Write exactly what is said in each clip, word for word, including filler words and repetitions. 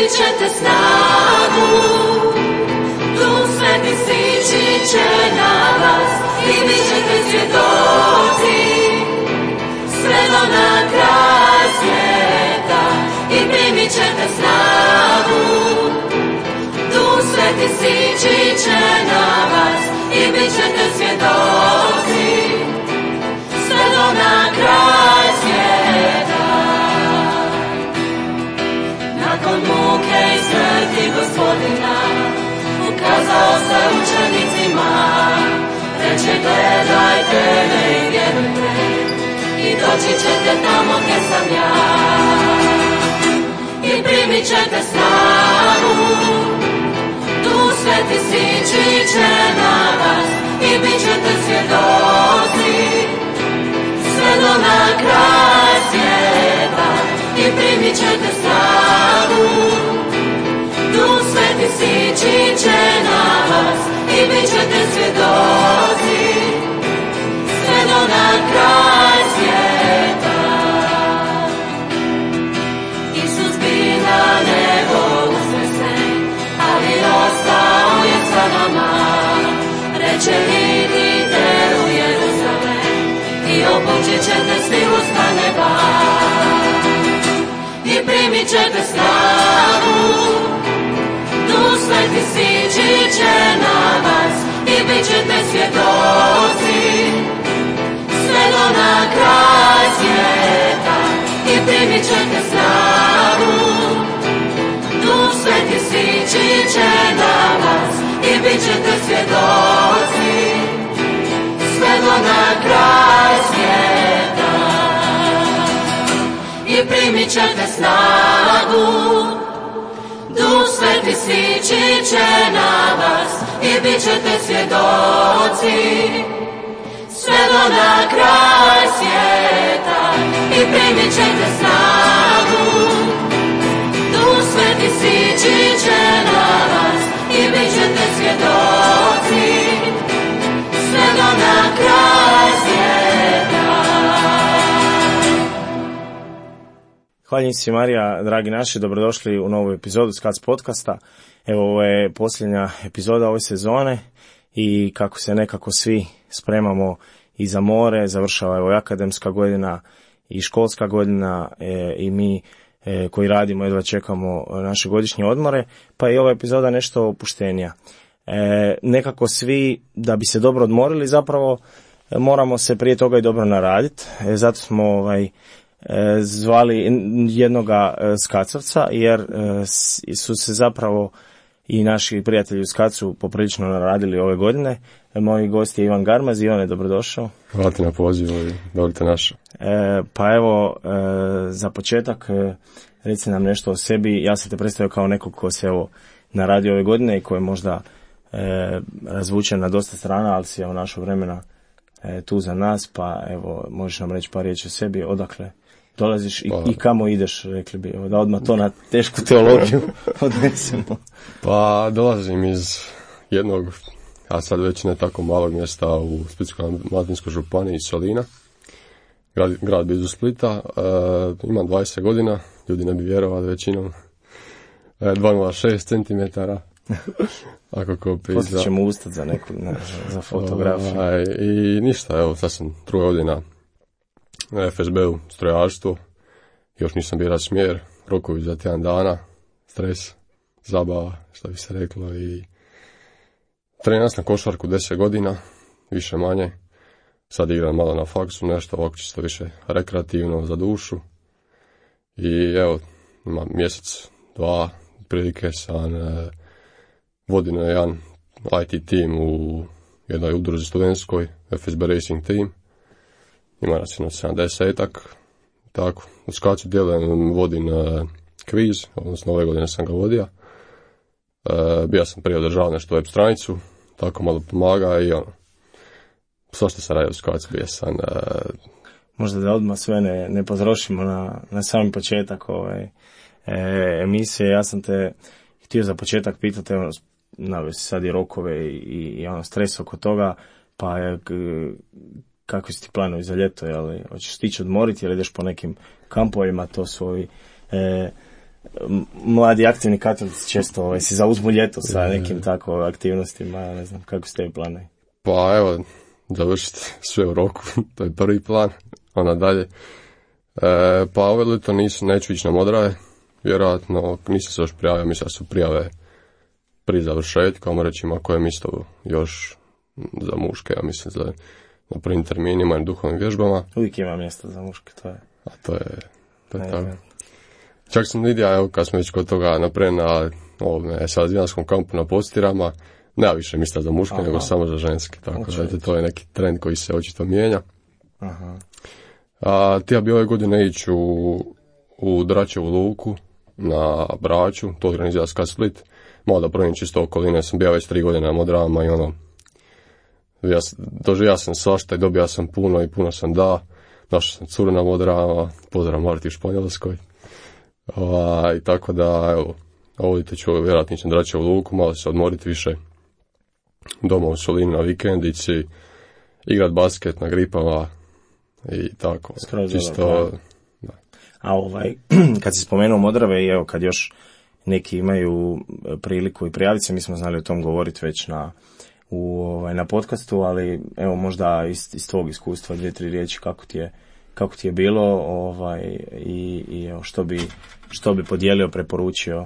primit ćete snagu, Duh Sveti sići će na vas i bit ćete svjedoci sve do na kraj svijeta. I primit ćete snagu, Duh Sveti sići će na vas i bit ćete svjedoci sve do na kraj svijeta. Nakon muke i smrti Gospodina ukazao se učenicima, reče gledajte me i vjerujte i doći ćete tamo gdje sam ja. I primit ćete snagu, Duh Sveti sići će na vas i bit ćete svjedoci sve do na kraj svijeta. I primit ćete snagu, Duh Sveti sići će na vas i bit ćete svjedoci sve do na kraj svijeta. Isus bi na nebo uznesen, ali ostao je sa nama. Reče idite u Jeruzalem i obučit ćete svi usta neba. I primit ćete snagu, Duh Sveti sići će na vas i bit ćete svjedoci sve do na kraj svijeta. I primit ćete snagu, Duh Sveti sići će na vas i bit ćete svjedoci sve do na kraj svijeta. I primit ćete snagu, Duh Sveti sići će na vas i bit ćete svjedoci sve do na kraj svijeta. I primit ćete snagu, Duh Sveti sići će na vas i bit ćete svjedoci sve do na kraj svijeta. Hvala si Marija, dragi naši, dobrodošli u novu epizodu Skac podcasta. Evo, ovo je posljednja epizoda ove sezone i kako se nekako svi spremamo i za more, završava evo i akademska godina i školska godina e, i mi e, koji radimo jedva čekamo naše godišnje odmore, pa i ova epizoda nešto opuštenija. E, nekako svi, da bi se dobro odmorili, zapravo moramo se prije toga i dobro naraditi, e, zato smo ovaj zvali jednoga skacovca, jer su se zapravo i naši prijatelji u skacu poprilično naradili ove godine. Moj gost je Ivan Garmaz. Ivane, dobrodošao. Hvala ti na pozivu i dobro te našao. E, pa evo, e, za početak e, reci nam nešto o sebi. Ja sam te predstavio kao nekog ko se evo naradio ove godine i ko je možda e, razvučen na dosta strana, ali si evo našao vremena e, tu za nas, pa evo možeš nam reći par riječi o sebi, odakle dolaziš i, pa, i kamo ideš, rekli bi, da odmah to na tešku teologiju odnesemo. Pa dolazim iz jednog, a sad već ne tako malog mjesta u Splitsko-dalmatinskoj županiji, Solina, grad, grad blizu Splita. E, imam dvadeset godina, ljudi ne bi vjerovali većinom, e, dva nula šest centimetara. Ako ko pisa. Poslije ćemo ustati za neku, ne, za fotografiju. E, I ništa, evo, sad sam druga godina na F S B-u, strojarstvo, još nisam birao smjer, rokovi za tjedan dana, stres, zabava, što bi se reklo, i treniram na košarku deset godina, više manje, sad igram malo na faksu, nešto ovako čisto više rekreativno za dušu i evo, imam mjesec, dva, prilike sam e, vodim na jedan I T tim u jednoj udruzi studentskoj, F S B Racing Team. Ima nas jedno sedamdesetak, tako, u skacu djelujem, vodim uh, kviz, odnosno ove godine sam ga vodio. Uh, bio sam prije održavao nešto web stranicu, tako malo pomaga i ono, sve što sam radio u skacu, bio sam... Uh, Možda da odmah sve ne, ne potrošimo na, na sami početak ove e, emisije. Ja sam te htio za početak pitati, ono, naveo si sad i rokove i, i, i ono, stres oko toga, pa je... K, kakvi su ti planovi za ljeto, jel? Hoćeš stići odmoriti ili ideš po nekim kampovima, to su ovi e, mladi aktivni katolici često ovaj, si zauzmu ljeto sa nekim tako aktivnostima, ne znam, kako ste planovi? Pa evo, završiti sve u roku, to je prvi plan, onda dalje. E, pa ove ljeto nisam, neću ići na Modraje, vjerojatno nisam se još prijavio, mislim da su prijave pri završetku, ajmo reći ima koje mjesto još za muške, ja mislim za na prvim terminima i duhovnim vježbama. Uvijek ima mjesta za muške, to je. A to je, to je tako. Čak sam vidio, evo kad smo već kod toga napred na ovome salesijanskom kampu na Postirama, nema više mjesta za muške, aha, nego samo za ženske, tako da je, to je neki trend koji se očito mijenja. Aha. A ti ja bi ove godine ići u, u Dračevu luku na Braču, to organizira Skat Split, malo da provjerim čisto okoline, sam bio već tri godine na Modravama i ono, ja, doživio sam svašta i dobio sam puno i puno sam da, našao sam curu na Modravama, pozdrav Marti u Španjolskoj. I tako da, evo, ovdje ću vjerojatno ići na Dračevu luku, malo se odmoriti više doma u Solinu na vikendici, igrat basket na gripama i tako. Skroz čisto, da. A ovaj, kad si spomenuo Modrave i evo kad još neki imaju priliku i prijaviti se, mi smo znali o tom govoriti već na, u, ovaj, na podcastu, ali evo možda iz, iz tvog iskustva dvije, tri riječi kako ti je kako ti je bilo ovaj, i, i evo, što bi što bi podijelio, preporučio?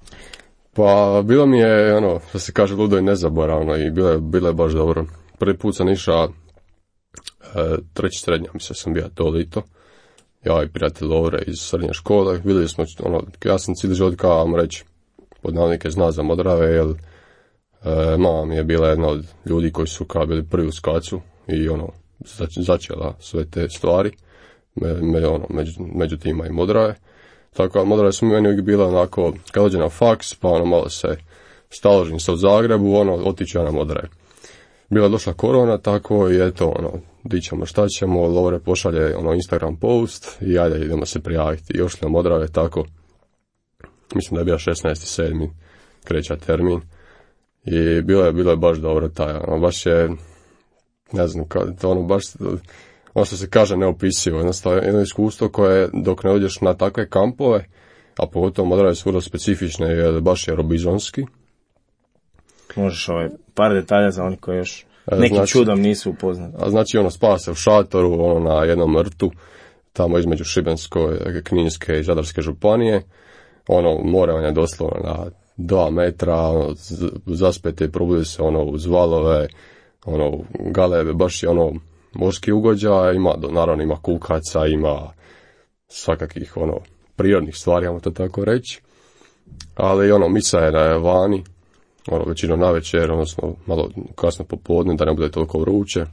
Pa bilo mi je, ono, da se kaže, ludo i nezaboravno i bilo je, bilo je baš dobro. Prvi put sam išao e, treći srednja, mislim sam bio to lito. Ja i prijatelj Lovre iz srednje škole, vidjeli smo, ono, ja sam cijeli život kao vam reći, pod navodnike zna za Modrave, jer e, mama mi je bila jedna od ljudi koji su kao bili prvi u skacu i ono, začela sve te stvari, me, me, ono, među, među tima i Modrave. Tako, Modrave su mi meni uvijek bila onako, kad dođe na faks, pa ono malo se staložim se u Zagrebu, ono, otiću ja na Modrave. Bila je došla korona, tako i eto, ono, di ćemo, šta ćemo, Lovre pošalje, ono, Instagram post i ajde, idemo se prijaviti. I još na Modrave, tako, mislim da je bio šesnaesti sedmi kreća termin. I bilo je, bilo je baš dobro taj, ono, baš je, ne znam, to ono, baš, ono što se kaže neopisivo, jednostavno jedno iskustvo koje dok ne dođeš na takve kampove, a pogotovo Modrave su vrlo specifične, jer baš je robizonski. Možeš ovaj par detalja za oni koji još nekim znači, čudom nisu upoznati. A znači ono, spava se u šatoru, ono na jednom rtu, tamo između Šibenske, Kninske i Zadarske županije, ono, more vam je doslovno na dva metra, ono, zaspete, probudi se ono uz valove, ono, galebe, baš je ono, morski ugođaj, ima, naravno ima kukaca, ima svakakih, ono, prirodnih stvari, ajmo to tako reći, ali ono, misa je na vani, ono, većinom na večer, odnosno malo kasno popodne, da ne bude toliko vruće.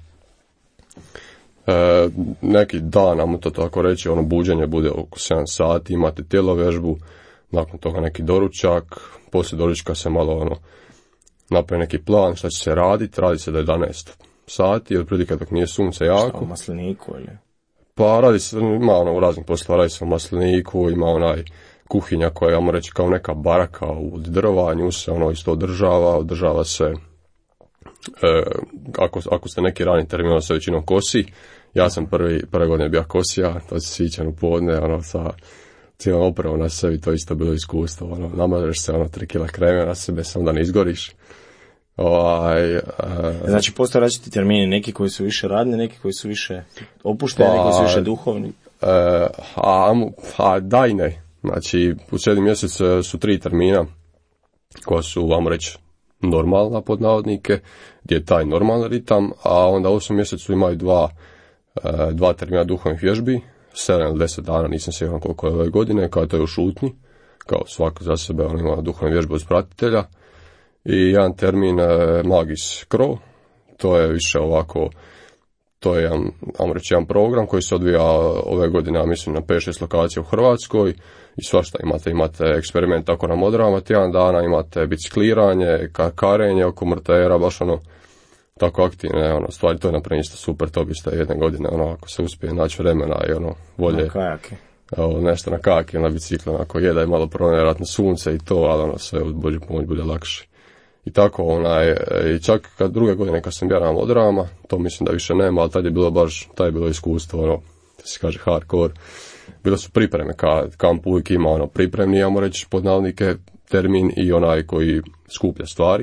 E, neki dan, ajmo to tako reći, ono, buđenje bude oko sedam sati, imate tjelovježbu, nakon toga neki doručak, poslije doručka se malo, ono, napravi neki plan šta će se raditi, radi se do jedanaest sati, od prilike dok nije sunce jako. Šta, u masliniku ili? Pa radi se, ima ono u raznih poslova, radi se u masliniku, ima onaj kuhinja koja je, ajmo reći, kao neka baraka od drva, nju se ono isto održava, održava se, e, ako, ako ste neki rani termin, ono se većinom kosi, ja sam prvi, prve godine bio kosija, to se sviđan u podne, ono, sa cijelom opravom na sebi, to isto bilo iskustvo, ono, namažeš se, ono, tri kila kreme na sebe, samo da ne izgoriš. Ovaj, uh, znači, postoje različiti termini, neki koji su više radni, neki koji su više opušteni, pa, neki koji su više duhovni. Uh, a, a da i ne. Znači, u sedmi mjesec su tri termina koja su, vam reći, normalna pod navodnike, gdje je taj normalni ritam, a onda u osmom mjesecu imaju dva, uh, dva termina duhovnih vježbi, sedam ili deset dana, nisam siguran koliko je ove godine, kao to je u šutnji, kao svako za sebe, on ima duhovnu vježbu uz pratitelja. I jedan termin e, Magis Kro, to je više ovako, to je jedan, ajmo reći, jedan program koji se odvija ove godine, ja mislim, na pet šest lokacija u Hrvatskoj i svašta imate, imate eksperiment tako na Modravama, tjedan dana imate bicikliranje, karenje oko Mrtera, baš ono, tako aktivne, ono, stvari, to je napravljeno isto super, to biste jedne godine, ono, ako se uspije naći vremena i ono, volje. Na kajake. Evo, nešto na kajake ili na biciklu, onako je da je malo provjeratno sunce i to, ali ono, sve uz Božju pomoć bude lakše. I tako, onaj, i čak kad druge godine kad sam bio na Modravama, to mislim da više nema, ali tad je bilo baš, tad je bilo iskustvo, ono, da se kaže hardcore, bile su pripreme, ka, kamp uvijek ima ono pripremni, ja reći pod navodnike, termin i onaj koji skuplja stvari.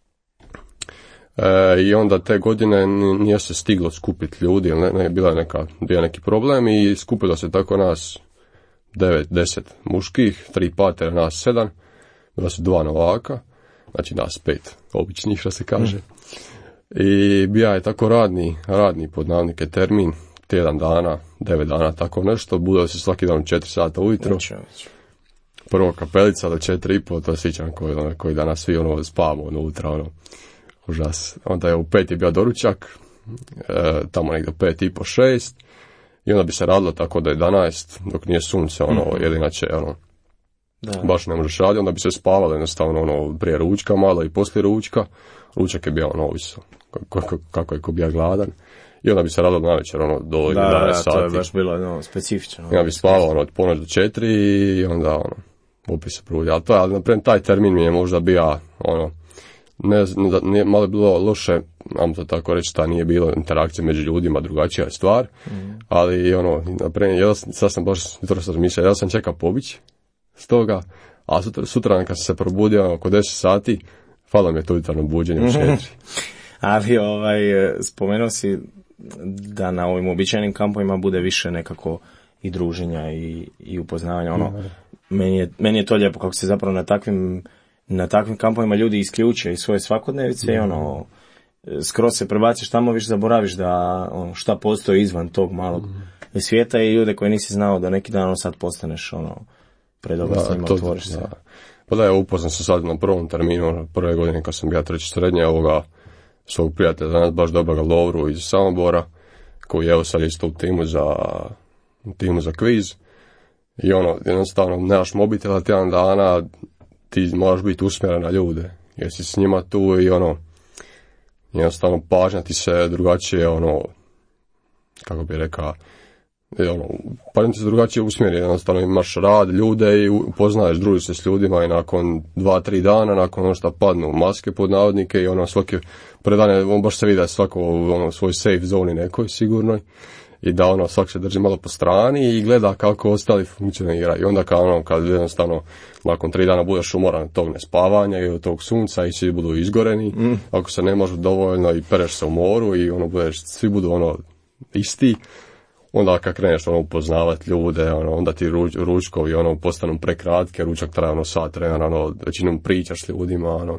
E, I onda te godine nije se stiglo skupiti ljudi, ne, ne, bila je neka, bio neki problem i skupilo se tako nas devet, deset muških, tri patera, nas sedam, bila su dva novaka, znači nas pet običnih, što se kaže. Mm. I bio je tako radni, radni pod navodnike termin, tjedan dana, devet dana, tako nešto, budeo se svaki dan četiri sata ujutro. Prvo kapelica do četiri i po, to sjećam koji, ono, koji danas svi ono spavamo unutra, ono, užas. Onda je u pet je bio doručak, e, tamo negdje pet i po, šest, i onda bi se radilo tako do jedanaest, dok nije sunce, ono, mm-hmm. jer inače, ono, da. Baš ne možeš raditi, onda bi se spavalo jednostavno, ono, prije ručka malo i poslije ručka. Ručak je bio ono oviso, kako, kako je ko bio gladan. I onda bi se radilo na večer, ono, do jedanaest sati. Da, to je baš bilo, ono, specifično. Ja bi spavao, ono, od ponoć do četiri i onda, ono, opet se provodi. Ali to je, ali naprijed, taj termin mi je možda bio, ono, ne, ne, malo je bilo loše, vam to tako reći, ta nije bilo interakcije među ljudima, drugačija je stvar, mm. ali, ono, naprijed, ja sad sam baš, jutro sam mislio, ja sam čekao pobić s toga, a sutra, sutra kad sam se probudio, oko deset sati, hvala mi je to jutarno buđenje u četiri. Ali ovaj, spomenuo si da na ovim običajnim kampovima bude više nekako i druženja i, i upoznavanja. Ono, mm. meni, je, meni je to lijepo kako se zapravo na takvim, na takvim kampovima ljudi isključe iz svoje svakodnevice mm. i ono, skroz se prebaciš tamo, više zaboraviš da ono, šta postoji izvan tog malog mm. svijeta i ljude koje nisi znao da neki dan ono, sad postaneš ono, pred oblastima, otvoriš se. Pa da, ja upoznam se sad na prvom terminu, prve godine kad sam bio treći srednje, ovoga svog prijatelja, danas baš dobroga Lovru iz Samobora, koji je sad isto u timu za, u timu za kviz. I ono, jednostavno, nemaš mobitela tjedan dana, ti moraš biti usmjeren na ljude, jer si s njima tu i ono, jednostavno pažnja ti se drugačije, ono, kako bi rekao, I ono, pa ti se drugačije usmjeri, jednostavno imaš rad, ljude i upoznaješ, družiš se s ljudima i nakon dva, tri dana, nakon ono što padnu maske pod navodnike i ono svaki predane, on baš se vidi da je svako ono, svoj safe zoni nekoj sigurnoj i da ono svak se drži malo po strani i gleda kako ostali funkcioniraju. I onda kao ono, kad jednostavno nakon tri dana budeš umoran od tog nespavanja i od tog sunca i svi budu izgoreni, mm. ako se ne može dovoljno i pereš se u moru i ono budeš, svi budu ono isti. Onda kad kreneš ono upoznavati ljude, ono, onda ti ruč, ručkovi ono postanu prekratke, ručak traje ono sat vremena, ono većinom pričaš s ljudima, ono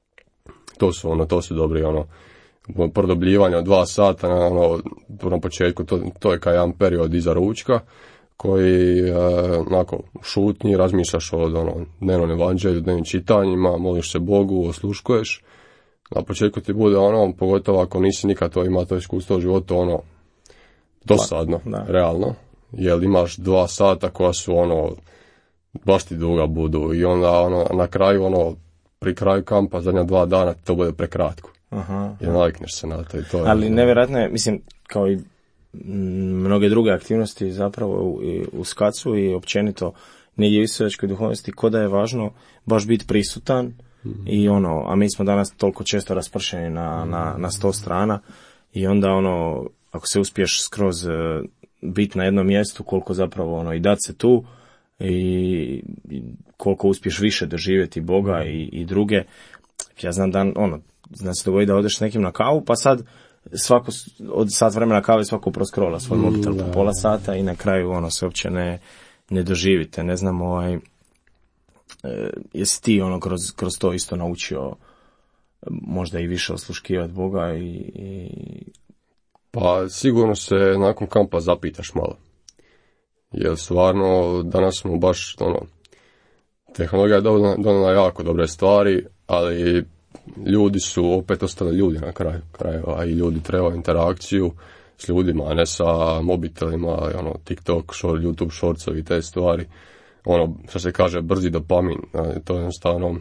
to su ono to su dobri ono produbljivanja od dva sata na ono na početku, to, to je kao jedan period iza ručka koji e, onako u šutnji razmišljaš o ono dnevnom evanđelju, dnevnim čitanjima, moliš se Bogu, osluškuješ. Na početku ti bude ono, pogotovo ako nisi nikad to imao to iskustvo u životu, ono dosadno, da. Realno, jer imaš dva sata koja su ono, baš ti duga budu i onda ono, na kraju ono, pri kraju kampa zadnja dva dana to bude prekratko. Aha. Jer navikneš se na to i to je. Ali nevjerojatno je, mislim, kao i mnoge druge aktivnosti zapravo u, u skacu i općenito negdje u istočkoj duhovnosti, ko da je važno baš biti prisutan mm-hmm. i ono, a mi smo danas toliko često raspršeni na, na, na sto strana i onda ono, ako se uspiješ skroz uh, biti na jednom mjestu, koliko zapravo ono i dati se tu i, i koliko uspiješ više doživjeti Boga i, i druge. Ja znam da ono, zna se dogodi da odeš s nekim na kavu, pa sad svako od sat vremena kave svako proskrola svoj mm, mobitel po pola sata i na kraju ono se uopće ne, ne doživite. Ne znam, ovaj, e, jesi ti ono kroz, kroz to isto naučio možda i više osluškivati Boga i, i Pa sigurno se nakon kampa zapitaš malo. Jer stvarno danas smo baš, ono, tehnologija je donijela jako dobre stvari, ali ljudi su opet ostali ljudi na kraju krajeva i ljudi trebaju interakciju s ljudima, a ne sa mobitelima, ono, TikTok, short, YouTube shortsovi i te stvari. Ono, što se kaže, brzi dopamin, to je jednostavno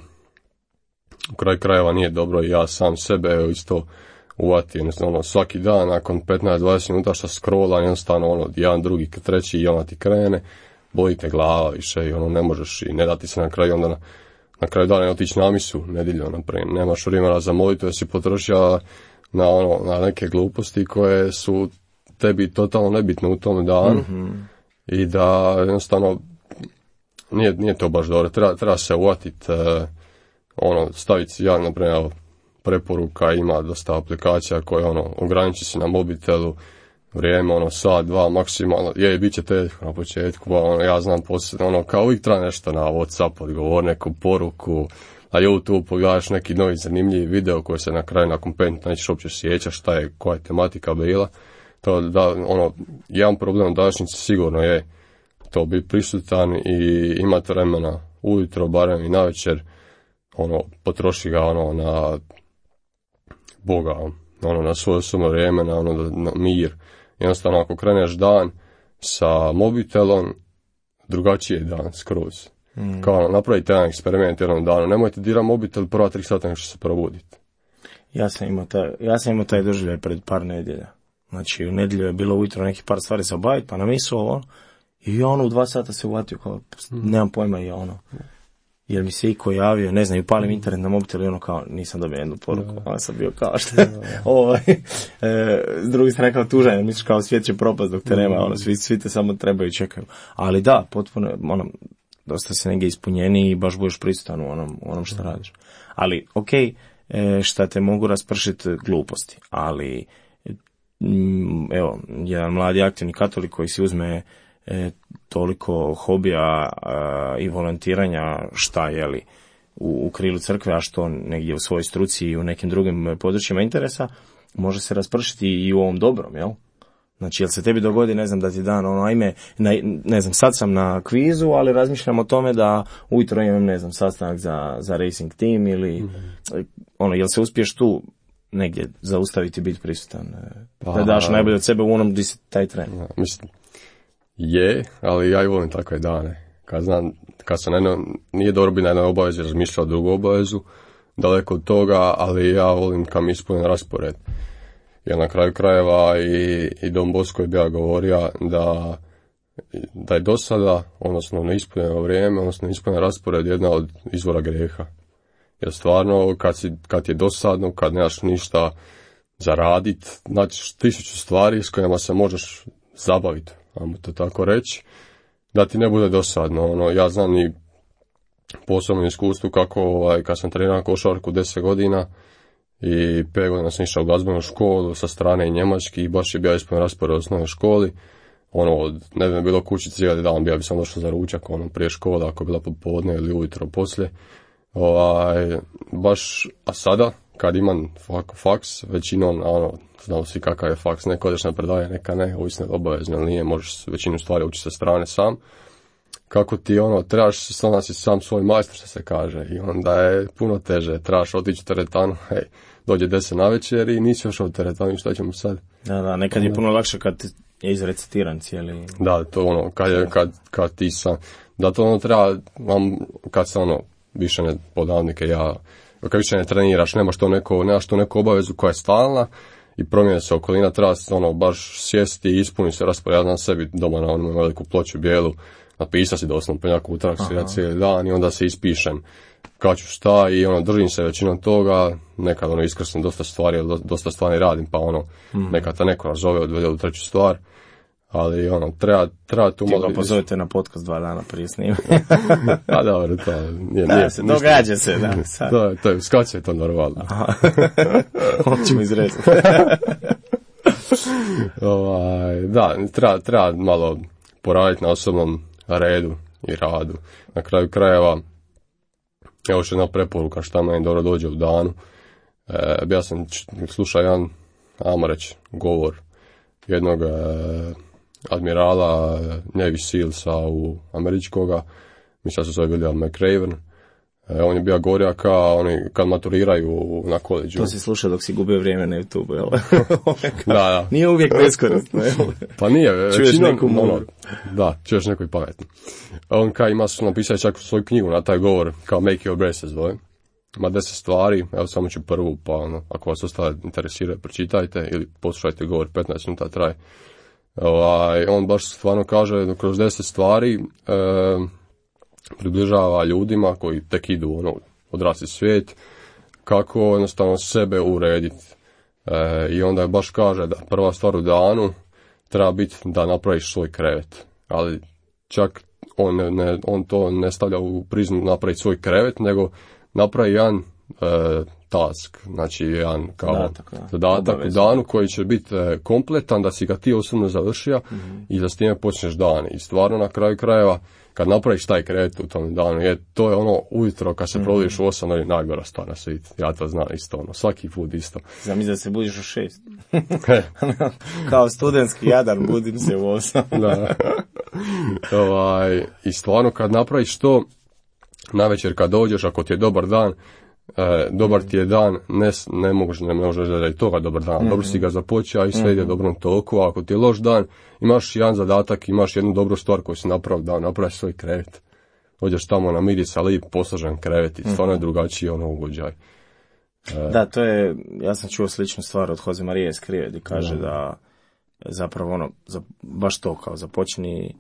u kraju krajeva nije dobro i ja sam sebe isto uvati, jednostavno svaki dan nakon petnaest do dvadeset minuta što scrollam, jednostavno ono, jedan, drugi, treći i ona ti krene, boli te glava više i ono ne možeš i ne dati se na kraju, onda na, na kraju dana ne otići na misu nedjelju, naprijed, nemaš vremena za molitvu da si potrošio na, ono, na neke gluposti koje su tebi totalno nebitne u tom danu. Mm-hmm. i da jednostavno nije, nije to baš dobro. Treba, treba se uvatiti, uh, ono, staviti, ja naprimjer, preporuka, ima dosta aplikacija koje, ono, ograniči se na mobitelu, vrijeme, ono, sat, dva, maksimalno, je, bit će teško na početku, ono, ja znam posljedno, ono, kao uvijek treba nešto na WhatsApp odgovor, neku poruku, na YouTube pogledaš neki novi zanimljivi video koji se na kraju nakon pet minuta nećeš uopće sjećaš šta je, koja je tematika bila. To da, ono, jedan problem današnjice sigurno je to biti prisutan i imati vremena ujutro, barem i navečer, ono, potroši ga, ono, na Boga, ono, na svoje osobno vrijeme, na, ono, na mir. Jednostavno, ako kreneš dan sa mobitelom, drugačiji je dan skroz. Mm. Kao, ono, napravite jedan eksperiment jednom danu, nemojte dirati mobitel prva tri sata nego što se probudite. Ja sam imao taj, ja sam imao taj doživljaj pred par nedjelja. Znači, u nedjelju je bilo ujutro neki par stvari se obaviti, pa nam isu ovo, i ja ono u dva sata se uvatio, kao, nemam pojma, i ono, jer mi se iko javio, ne znam, i upalim internet na mobitel i ono kao, nisam dobio jednu poruku, ali sam bio kao što je, ovo, e, s drugi strane kao tužan, misliš kao svijet će propast dok te nema, ono, svi, svi te samo trebaju i čekaju, ali da, potpuno, ono, dosta se negdje ispunjeni i baš budeš prisutan u onom, u onom što radiš, ali, okej, okay, šta te mogu raspršiti gluposti, ali, evo, jedan mladi aktivni katolik koji si uzme e, toliko hobija a, i volontiranja šta je li u, u krilu crkve, a što negdje u svojoj struci i u nekim drugim područjima interesa, može se raspršiti i u ovom dobrom, jel? Znači, jel se tebi dogodi, ne znam, da ti dan, ono, ajme, ne, ne znam, sad sam na kvizu, ali razmišljam o tome da ujutro imam, ne znam, sastanak za, za racing team ili, mm-hmm. ono, jel se uspiješ tu negdje zaustaviti, biti prisutan, pa, da daš najbolje od sebe u onom gdje si taj tren. Ja, mislim, je, ali ja i volim takve dane. Kad znam, kad sam jedno, nije dobro bi na jednoj obavezi razmišljao drugu obavezu, daleko od toga, ali ja volim kad mi ispunjen raspored. Jer na kraju krajeva i, i Don Bosco je bio govorio da, da je do sada, odnosno neispunjeno vrijeme, odnosno neispunjen raspored jedna od izvora grijeha. Jer stvarno, kad, si, kad je dosadno, kad nemaš ništa za radit, znači tisuću stvari s kojima se možeš zabaviti, ajmo to tako reći, da ti ne bude dosadno. Ono, ja znam i po osobnom iskustvu kako, ovaj, kad sam trenirao košarku deset godina i pet godina sam išao u glazbenu školu sa strane i njemački i baš je bio ispunjen raspored u osnovnoj školi. Ono, ne bi bilo kući cijeli dan, bio bi sam došao za ručak, ono, prije škola, ako je bila popodne ili ujutro poslije. Ovaj, baš, a sada, kad imam faks, većinom, ono, znamo svi kakav je faks, neko odeš na predaje, neka ne, ovisno obavezno ili nije, možeš većinu stvari učiti sa strane sam. Kako ti, ono, trebaš, stvarno si sam svoj majstor, što se kaže, i onda je puno teže, trebaš otići u teretanu, hej, dođe deset na večer i nisi još u teretanu, šta ćemo sad? Da, da, nekad je puno lakše kad je izrecitiran cijeli... Da, to ono, kad, je, kad, kad ti sam, da to ono treba, vam, kad se ono, više ne podavnike, ja, kad više ne treniraš, nemaš to neko, nemaš to neku obavezu koja je stalna i promijene se okolina, treba ono, baš sjesti i ispuni se raspored. Ja znam sebi doma na onom veliku ploču bijelu, napisao si doslovno penjaku utorak svira cijeli dan i onda se ispišem kad ću šta i ono, držim se većinom toga, nekad ono, iskrsnem dosta stvari, dosta stvari radim, pa ono, mm. nekad te neko nazove, odvede u treću stvar. Ali ono, treba, treba tu malo... Ti ga pozovete na podcast dva dana prije snima. A dobro, to nije... Da, nije, se događa se, da. Sad. To je, to je, skače je to normalno. Hoćemo izrezati. ovaj, da, treba, treba malo poraditi na osobnom redu i radu. Na kraju krajeva, evo još jedna preporuka šta meni dobro dođe u danu. E, ja sam slušao jedan, ajmo reći, govor jednog... E, admirala Navy Sealsa u američkoga, mislim da se zove William McRaven. E, on je bio govorio kao oni kad maturiraju na koleđu. To si slušao dok si gubio vrijeme na YouTube, jel? da, da. Nije uvijek beskorisno, jel? Pa nije. Čuješ neku ono, da, čuješ neko i pametno. On kao ima su napisali čak svoju knjigu na taj govor, kao Make Your Break se zove. Ima deset stvari, evo samo ću prvu, pa ono, ako vas ostale interesira, pročitajte ili poslušajte govor, petnaest minuta traje. Ovaj, on baš stvarno kaže da kroz deset stvari e, približava ljudima koji tek idu ono, odrasli svijet kako jednostavno sebe urediti. E, I onda baš kaže da prva stvar u danu treba biti da napraviš svoj krevet. ali čak on, ne, ne, on to ne stavlja u prizmu napraviti svoj krevet, nego napravi jedan e, task, znači jedan kao zadatak, da. zadatak u danu koji će biti e, kompletan, da si ga ti osobno završio mm-hmm. i da s time počneš dan. I stvarno na kraju krajeva, kad napraviš taj krevet u tom danu, je, to je ono ujutro kad se mm-hmm. provodiš u osam, je najgora stvar na svijetu. Ja to znam isto, ono, svaki put isto. Znam da se budiš u šest. Kao studentski jadan, budim se u osam. Da. Ovaj, i stvarno kad napraviš to, navečer kad dođeš, ako ti je dobar dan, e, dobar ti je dan, ne, ne možeš ne možeš da je toga dobar dan, mm-hmm. dobro si ga započeo i sve ide dobrom toku, a ako ti je loš dan, imaš jedan zadatak, imaš jednu dobru stvar koju si napravio dan, napraviš svoj krevet. Dođeš tamo na mirisa, lip, posložen krevet i stvarno je drugačiji ono ugođaj. E, da, to je, ja sam čuo sličnu stvar od Jose Marije Escrive, gdje kaže da, da zapravo ono, za, baš to kao započni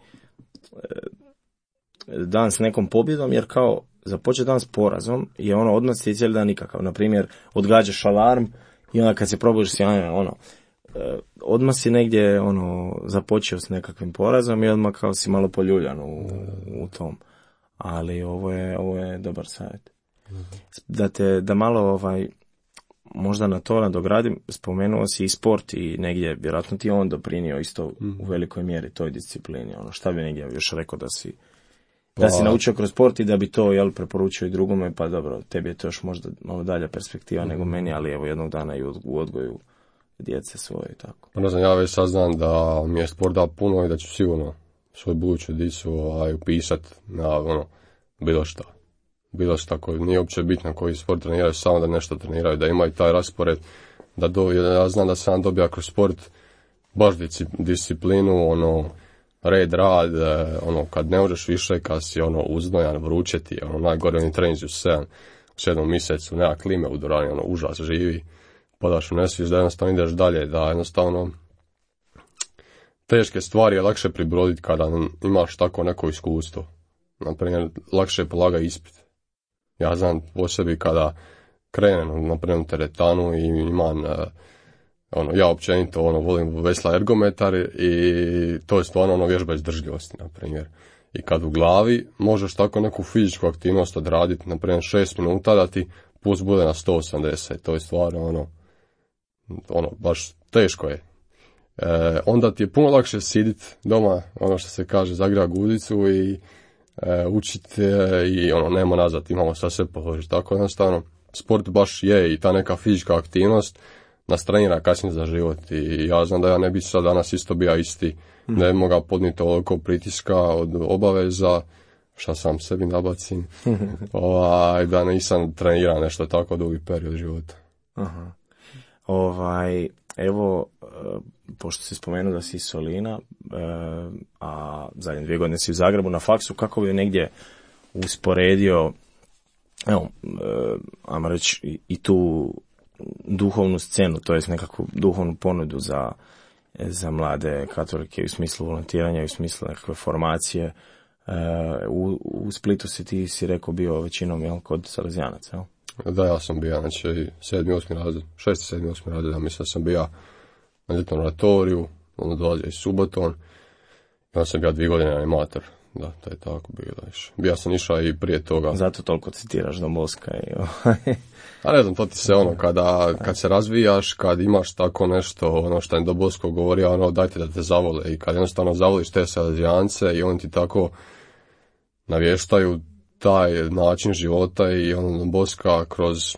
dan s nekom pobjedom, jer kao započeti dan s porazom je ono odmah ti cijeli dan nikakav. Naprimjer, odgađaš alarm i onda kad se probudiš si ono, odmah si negdje ono započeo s nekakvim porazom i odmah kao si malo poljuljan u, u tom. Ali ovo je, ovo je dobar savjet. Da te, da malo ovaj, možda na to nadogradim, spomenuo si i sport i negdje, vjerojatno ti je on doprinio isto u velikoj mjeri toj disciplini. Ono, šta bi negdje još rekao da si da si naučio kroz sport i da bi to jel, preporučio i drugome, pa dobro, tebi je to još možda malo dalja perspektiva nego meni, ali evo jednog dana i u odgoju djece svoje i tako. Ne znam, ja već saznam da mi je sport dao puno i da ću sigurno svoju buduću djecu ovaj, upisati na ono, bilo šta. Bilo šta koji nije uopće bitno koji sport treniraju, samo da nešto treniraju, da imaju taj raspored, da do, ja znam da sam dobija kroz sport baš disciplinu, ono, red, rad, ono, kad ne možeš više, kad si, ono, uznojan, vruće ti, ono, najgore oni treninzi u sedam, u sedmom mjesecu, nema klime u dvorani, ono, užas živi, padaš u nesvijest, da jednostavno ideš dalje, da jednostavno teške stvari je lakše pribroditi kada imaš tako neko iskustvo. Naprimjer, lakše polaga ispit. Ja znam po sebi kada krenem, naprimjer, teretanu i imam, uh, ono, ja općenito, ono, volim vesla ergometar i to je stvarno, ono, vježba izdržljivosti, naprimjer. I kad u glavi možeš tako neku fizičku aktivnost odraditi, naprimjer, šest minuta da ti puls bude na sto osamdeset, to je stvarno, ono, ono, baš teško je. E, onda ti je puno lakše siditi doma, ono što se kaže, zagrija guzicu i e, učiti e, i ono, nema nazad, imamo sad sve položiti. Tako jednostavno, sport baš je i ta neka fizička aktivnost nas trenira kasnije za život i ja znam da ja ne bi sad danas isto bio isti, mm. ne bi mogao podnijeti ovoliko pritiska od obaveza, šta sam sebi nabacim, ovaj, da nisam trenirao nešto tako dugi period života. Aha. Ovaj, evo, pošto si spomenuo da si iz Solina, a zadnje dvije godine si u Zagrebu na faksu, kako bi negdje usporedio, evo, ajmo reći, i tu duhovnu scenu, to jest nekakvu duhovnu ponudu za, za mlade katolike u smislu volontiranja, u smislu nekakve formacije. U, u Splitu si ti si rekao bio većinom jel, kod Salezijanaca, jel? Da, ja sam bio, znači, sedmi, osmi razred, šesti, sedmi, osmi razred, ja mislim da sam bio na ljetnom oratoriju, onda dolazio i subotom, i onda sam bio dvije godine animator, da, to je tako bilo. Bio sam išao i prije toga. Zato toliko citiraš Don Boska i... A ne znam, to ti se ono, kada, kad se razvijaš, kad imaš tako nešto, ono što je Don Bosko govorio, ono, dajte da te zavole, i kad jednostavno zavoliš te Salezijance i oni ti tako navještaju taj način života i ono Boska kroz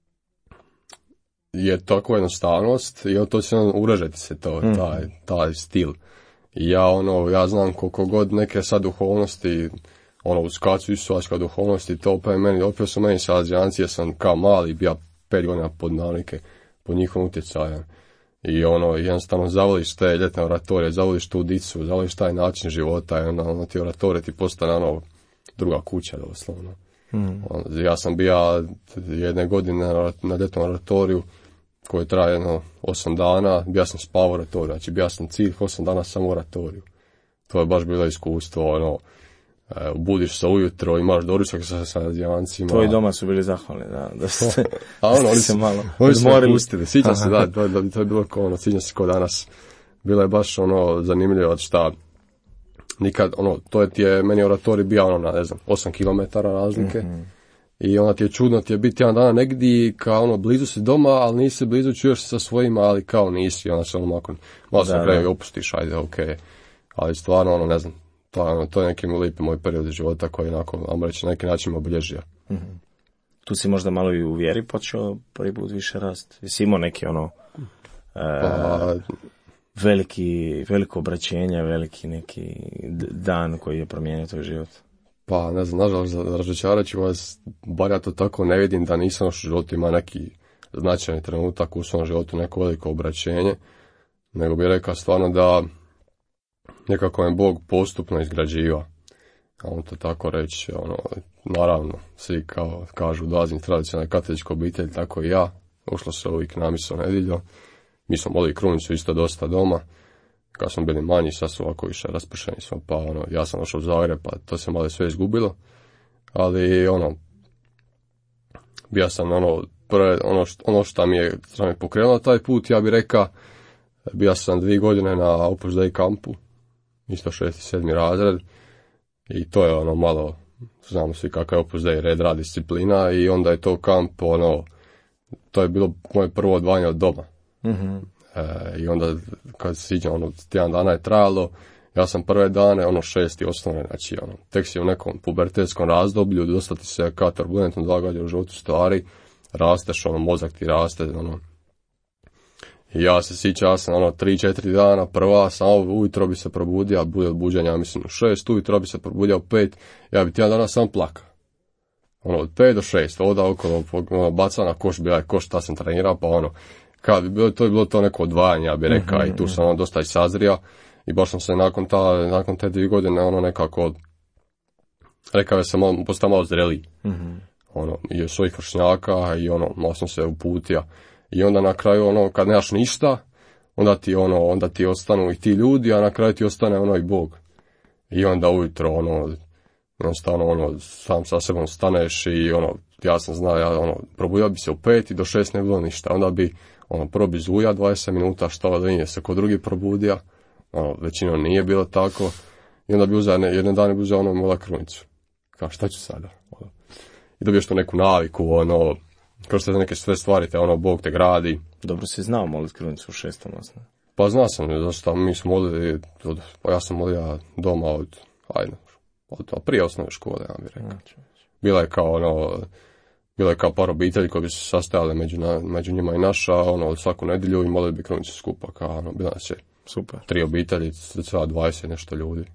je tako jednostavnost i to će uražeti se to, mm. taj, taj stil. I ja ono, ja znam koliko god neke sad duhovnosti, ono uskacu isuačka duhovnosti, to opet meni, opet su meni Salezijanci, ja sam kao mali, bio pet godina pod navike, pod njihovim utjecajem. I ono, jednostavno zavoliš te ljetne oratorije, zavoliš tu dicu, zavoliš taj način života i onda ono, ti oratorije ti postane ono, druga kuća doslovno. Mm. Ja sam bio jedne godine na ljetnom oratoriju koji traje jedno osam dana, bio sam spavao u oratoriju, znači bio sam cilj osam dana samo u oratoriju. To je baš bilo iskustvo, ono, budiš se ujutro, imaš doručak sa Salezijancima. Tvoji doma su bili zahvalni, da, da ste, a ono, ste se malo odmorili. Sjećam se, da, to, to je bilo kao ono, sjećam se kao danas. Bilo je baš ono zanimljivo šta nikad, ono, to je ti je, meni oratorij bio ono, na, ne znam, osam kilometara razlike. Mm-hmm. I onda ti je čudno ti je biti jedan dana negdje, kao ono, blizu si doma, ali nisi blizu, čuješ se sa svojima, ali kao nisi, onda se ono, makon, malo se kraju i opustiš, ajde, okej. Okay. Ali stvarno, ono, ne znam, to, ono, to je neki lijepi moj period života koji je, onako, ajmo reći, na neki način obilježio. Mm-hmm. Tu si možda malo i u vjeri počeo prvi put više rast. Jesi imao neki ono e, pa, veliki, veliko obraćenje, veliki neki dan koji je promijenio tvoj život? Pa ne znam, nažalost, razočarat ću vas, bar ja to tako ne vidim da nisam u životu ima neki značajni trenutak u svom životu, neko veliko obraćenje, nego bih rekao stvarno da nekako je Bog postupno izgrađiva. A on to tako reći, ono, naravno, svi kao kažu dolazim iz tradicionalne katoličke obitelji, tako i ja, ušlo se uvijek na misu nedjeljom, mi smo molili krunicu isto dosta doma, kad smo bili manji, sad su ovako više raspršeni smo, pa ono, ja sam došao u Zagreb, pa to se malo sve izgubilo, ali ono, bio sam ono, prve, ono, što, ono što mi je, što mi pokrenulo taj put, ja bih rekao, bio sam dvije godine na Opus Dei kampu, isto šesti, sedmi razred, i to je ono malo, znamo svi kakav je Opus Dei, red, rad, disciplina, i onda je to kamp, ono, to je bilo moje prvo odvajanje od doma. Mm-hmm. E, I onda kad se iđe, ono, tjedan dana je trajalo, ja sam prve dane, ono, šesti osnovne, znači, ono, tek si u nekom pubertetskom razdoblju, dosta ti se kao turbulentno događa u životu stvari, rasteš, ono, mozak ti raste, ono. I ja se sjećam, ja sam, ono, tri, četiri dana, prva, samo ujutro bi se probudio, bude od buđenja, ja mislim, u šest, ujutro bi se probudio u pet, ja bi tjedan dana sam plaka. Ono, od pet do šest, oda okolo, ono, baca na koš, bila je koš, ta sam trenirao, pa ono, kad bi bilo, to je bilo to neko odvajanje, ja bih rekao, mm-hmm. I tu sam ono dosta i sazrio, i baš sam se nakon, ta, nakon te dvije godine, ono, nekako, rekao je sam, malo, postao malo zreliji. Mm-hmm. Ono, i od svojih vršnjaka, i ono, malo sam se uputio. I onda na kraju, ono, kad nemaš ništa, onda ti, ono, onda ti ostanu i ti ljudi, a na kraju ti ostane, ono, i Bog. I onda ujutro, ono, jednostavno, ono, sam sa sebom staneš i, ono, ja sam znao, ja, ono, probudio bi se u pet i do šest ne bilo ništa. Onda bi, ono, prvo bi zuja dvadeset minuta, što da nije se ko drugi probudio, ono, većinom nije bilo tako. I onda bi uzeo, ne, jedan dan bi uzeo, ono, mola krunicu. Kao, šta ću sada? Ono. I dobiješ to neku naviku, ono, kao što neke sve stvari, te ono, Bog te gradi. Dobro si znao moliti krunicu u šestom osnovne? Pa znao sam, zašto mi smo molili, od, pa ja sam molio doma od, ajde, od, od prije osnovne škole, ja bih rekao. Znači. Bila je kao, ono, bila je kao par obitelji koji bi se sastajali među, na, među njima i naša, ono, svaku nedjelju i molili bi krunicu skupa, kao, ono, bila se super. Tri obitelji, sve dvadeset nešto ljudi.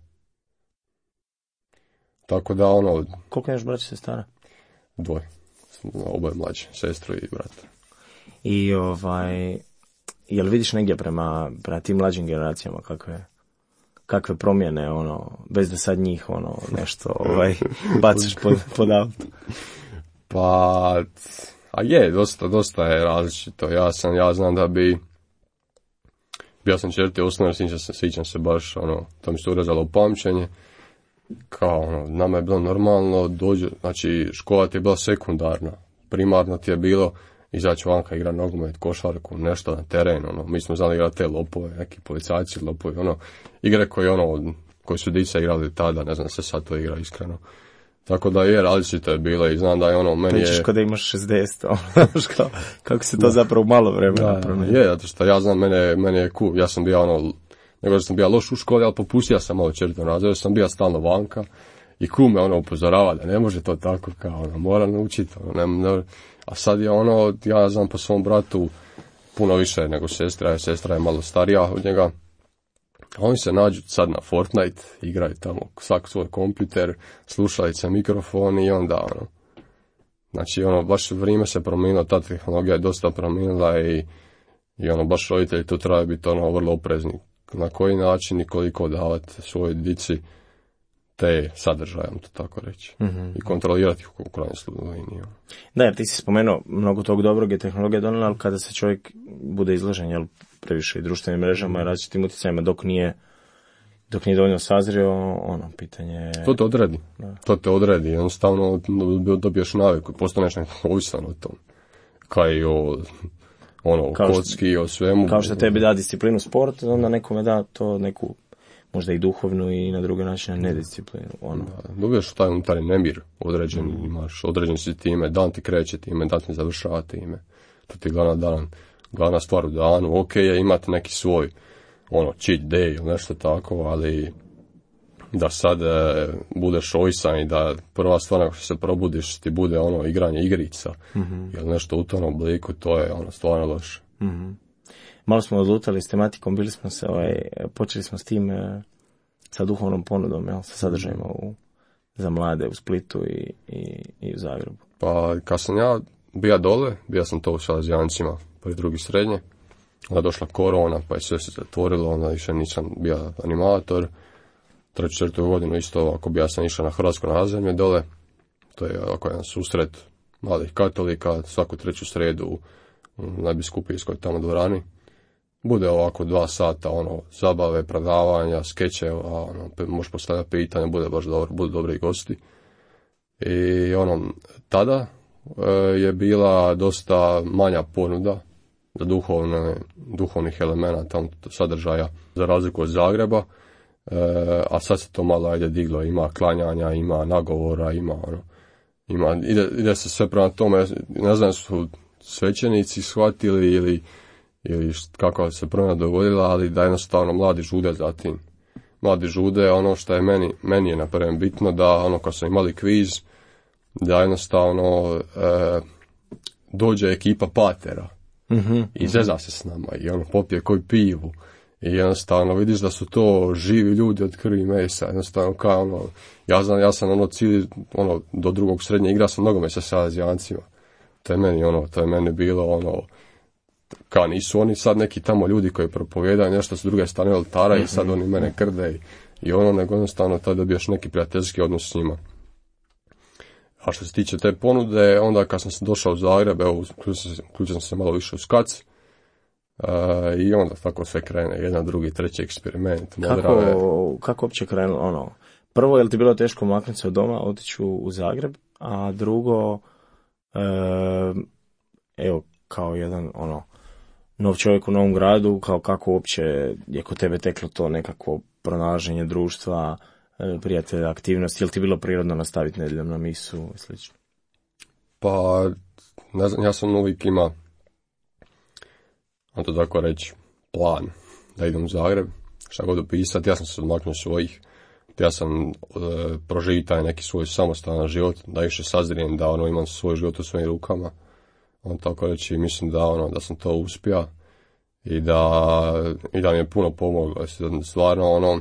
Tako da, ono... Koliko imaš braća i sestara? Dvoje. Oboje mlađi, sestru i brata. I ovaj, jel vidiš negdje prema, prema tim mlađim generacijama kakve, kakve promjene, ono, bez da sad njih, ono, nešto, ovaj, baciš pod, pod auto? Pa, a je, dosta, dosta je različito. Ja sam, ja znam da bi, bio sam četvrti osnovno, sjećam se, sjećam se baš, ono, to mi se urezalo u pamćenje. Kao, ono, nama je bilo normalno, dođe, znači, škola ti je bila sekundarna, primarno ti je bilo izaći vanka, igra nogomet, košarku, nešto na terenu, ono, mi smo znali igrati te lopove, neki policajci lopovi, ono, igre koje, ono, koji su dice igrali tada, ne znam se sad to igra iskreno. Tako da je, različito je bilo i znam da je ono, meni je... Pričaš kada imaš šezdeset, ono, kako se to da. Zapravo malo vremena promijenilo. Je, zato što ja znam, mene, mene je cool, ja sam bio ono, nego da sam bio loš u školi, ali popustio sam malo četvrtom razredu, sam bio stalno vanka i kum me ono upozorava da ne može to tako, kao ono, mora naučiti, ono, ne, ne, a sad je ono, ja znam po svom bratu puno više nego sestra, je sestra je malo starija od njega, oni se nađu sad na Fortnite, igraju tamo svak svoj kompjuter, slušalice, mikrofon i onda ono, znači ono, baš vrijeme se promijenilo, ta tehnologija je dosta promijenila i, i ono, baš roditelji tu trebaju biti ono vrlo oprezni. Na koji način i koliko davati svojoj dici te sadržaje, to tako reći. Mm-hmm. I kontrolirati ih u krajnjoj liniji. Da, jer ti si spomenuo, mnogo tog dobrog je tehnologija donijela, ali kada se čovjek bude izložen, jel, previše i društvenim mrežama i različitim utjecajima, dok nije, dok nije dovoljno sazrio, ono, pitanje... To te odredi. Da. To te odredi. Jednostavno dobiješ naviku, postaneš nekako ovisan o tom. Kao i o... ono, kao kocki i o svemu. Kao što tebi da disciplinu sport, onda nekome da to neku možda i duhovnu i na drugi način nedisciplinu. Ono. Da, dobiješ taj unutarnji nemir određen, mm. imaš određen si time, dan ti kreće time, dan ti završava time. To ti je glavna, dan, glavna stvar u danu. Ok je imati neki svoj ono, cheat day ili nešto tako, ali da sad e, budeš ovisan i da prva stvar ako se probudiš ti bude ono igranje igrica mm-hmm. ili nešto u tom obliku, to je ono stvarno loše. Mm-hmm. Malo smo odlutali s tematikom, bili smo se, ovaj, počeli smo s tim e, sa duhovnom ponudom, jel, sa sadržajima u, za mlade u Splitu i, i, i u Zagrebu. Pa kad sam ja bija dole, bija sam to u Salezijancima, pa i drugi srednje, onda došla korona, pa je sve se zatvorilo, onda više nisam bio animator. Treću četvrtu godinu isto, ako bi ja sam išao na hrvatsko nazemlje dole, to je ako jedan susret mladih katolika, svaku treću sredu u najbiskupijskoj tamo dvorani. Bude ovako dva sata, ono, zabave, predavanja, skečeva, ono, možeš postavljati pitanja, bude baš dobro, budu dobri gosti. I ono, tada e, je bila dosta manja ponuda za duhovne, duhovnih elemenata, sadržaja, za razliku od Zagreba. E, a sad se to malo ajde diglo, ima klanjanja, ima nagovora, ima ono, ima, ide, ide se sve prema tome, ne znam su svećenici shvatili ili, ili kako se promjena dogodila, ali da jednostavno mladi žude za tim. Mladi žude, ono što je meni, meni je napravo bitno, da ono kad smo imali kviz, da jednostavno e, dođe ekipa patera mm-hmm. i zeza se s nama i ono popije koju pivu. I jednostavno vidiš da su to živi ljudi od krvi i mesa, jednostavno kao ono, ja znam, ja sam ono cijeli, ono, do drugog srednje igra sam nogomet sa Salezijancima. To je meni ono, to je meni bilo ono, kao nisu oni sad neki tamo ljudi koji propovijedaju nešto s druge strane oltara mm-hmm. i sad oni mene krde i, i ono, nego jednostavno tada dobiješ neki prijateljski odnos s njima. A što se tiče te ponude, onda kad sam se došao u Zagreb, evo, uključio sam se malo više u skac, Uh, i onda tako sve krene, jedan, drugi, treći eksperiment. Kako, kako uopće krenulo ono? Prvo, je li ti bilo teško maknuti se od doma, otići u, u Zagreb, a drugo, uh, evo, kao jedan ono nov čovjek u novom gradu, kao kako uopće je kod tebe teklo to nekakvo pronalaženje društva, prijatelja, aktivnosti, je li ti bilo prirodno nastaviti nedjeljom na misu i slično? Pa, ne znam, ja sam uvijek ima on to tako reći, plan da idem u Zagreb, šta god opisati, ja sam se odmaknuo svojih, ja sam e, proživio taj neki svoj samostalan život, da više sazrijem, da ono imam svoj život u svojim rukama, on tako reći, mislim da ono da sam to uspio i da, i da mi je puno pomoglo, stvarno ono,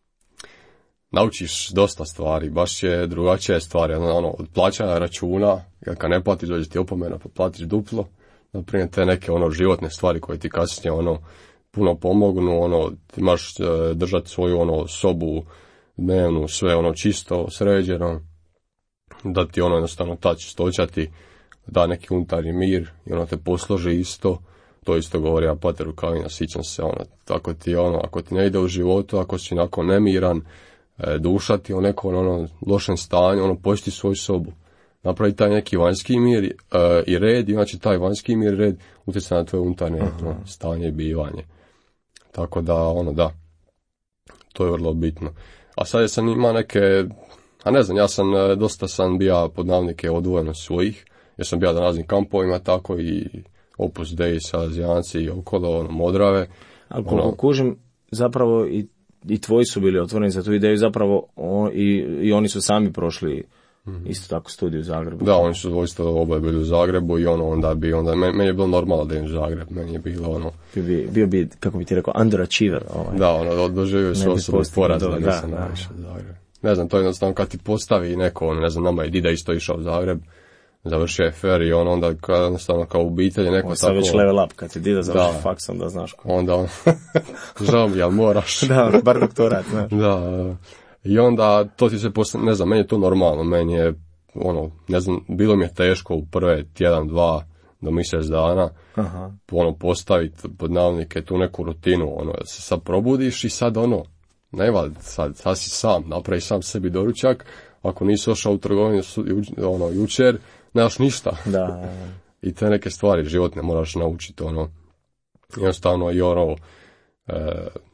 naučiš dosta stvari, baš je drugačije stvari, ono, od plaćanja računa, jer kad ne platiš, dođe ti opomena, pa platiš duplo, naprimjer te neke ono životne stvari koje ti kasnije ono puno pomognu, ono ti imaš e, držati svoju ono sobu dnevnu, sve ono čisto, sređeno, da ti ono jednostavno ta čistoća ti da neki unutarnji mir i ono te posloži isto, to isto govori ja pateru Kavina, sjećam se ono, tako ti ono, ako ti ne ide u životu, ako si onako nemiran, e, duša ti u nekom ono lošem stanju, ono počisti svoju sobu. Napravi taj neki vanjski mir uh, i red, i znači taj vanjski mir i red utjeca na tvoje unutarnje no, stanje i bivanje. Tako da, ono, da, to je vrlo bitno. A sad sam ima neke, a ne znam, ja sam, dosta sam bio pod navodnike odvojeno svojih, jer sam bio na raznim kampovima, tako i Opus Dei, Salezijanci i okolo, ono, Modrave. Ali koliko ono, kužim, zapravo i, i tvoji su bili otvoreni za tu ideju, zapravo on, i, i oni su sami prošli mm-hmm. isto tako studiju u Zagrebu. Da, oni su isto oboje bili u Zagrebu i ono onda bi, onda, meni je bilo normalno da idem u Zagreb, meni je bilo ono... Bio bi, bio bi kako bi ti rekao, underachiever. Ovaj. Da, ono, doživio se osobno poraz da nisam naviše u Zagreb. Ne znam, to je jednostavno kad ti postavi neko, ono, ne znam, nama je dida isto išao u Zagreb, završio je fer i ono, onda kad, jednostavno kao obitelj neko on tako... On već level up, kad ti dida završi faksom, da znaš ko. Onda on, žao mi, ali moraš. Da, bar doktorat, znaš. Da, i onda to ti se postavi, ne znam, meni je to normalno, meni je, ono, ne znam, bilo mi je teško u prve tjedan, dva, do mjesec dana, aha. ono, postaviti pod navodnike tu neku rutinu, ono, da se sad probudiš i sad, ono, ne valj, sad, sad si sam, napravi sam sebi doručak, ako nisi ošao u trgovinu, ono, jučer, nemaš ništa. Da. I te neke stvari životne moraš naučiti, ono, jednostavno i ono, e,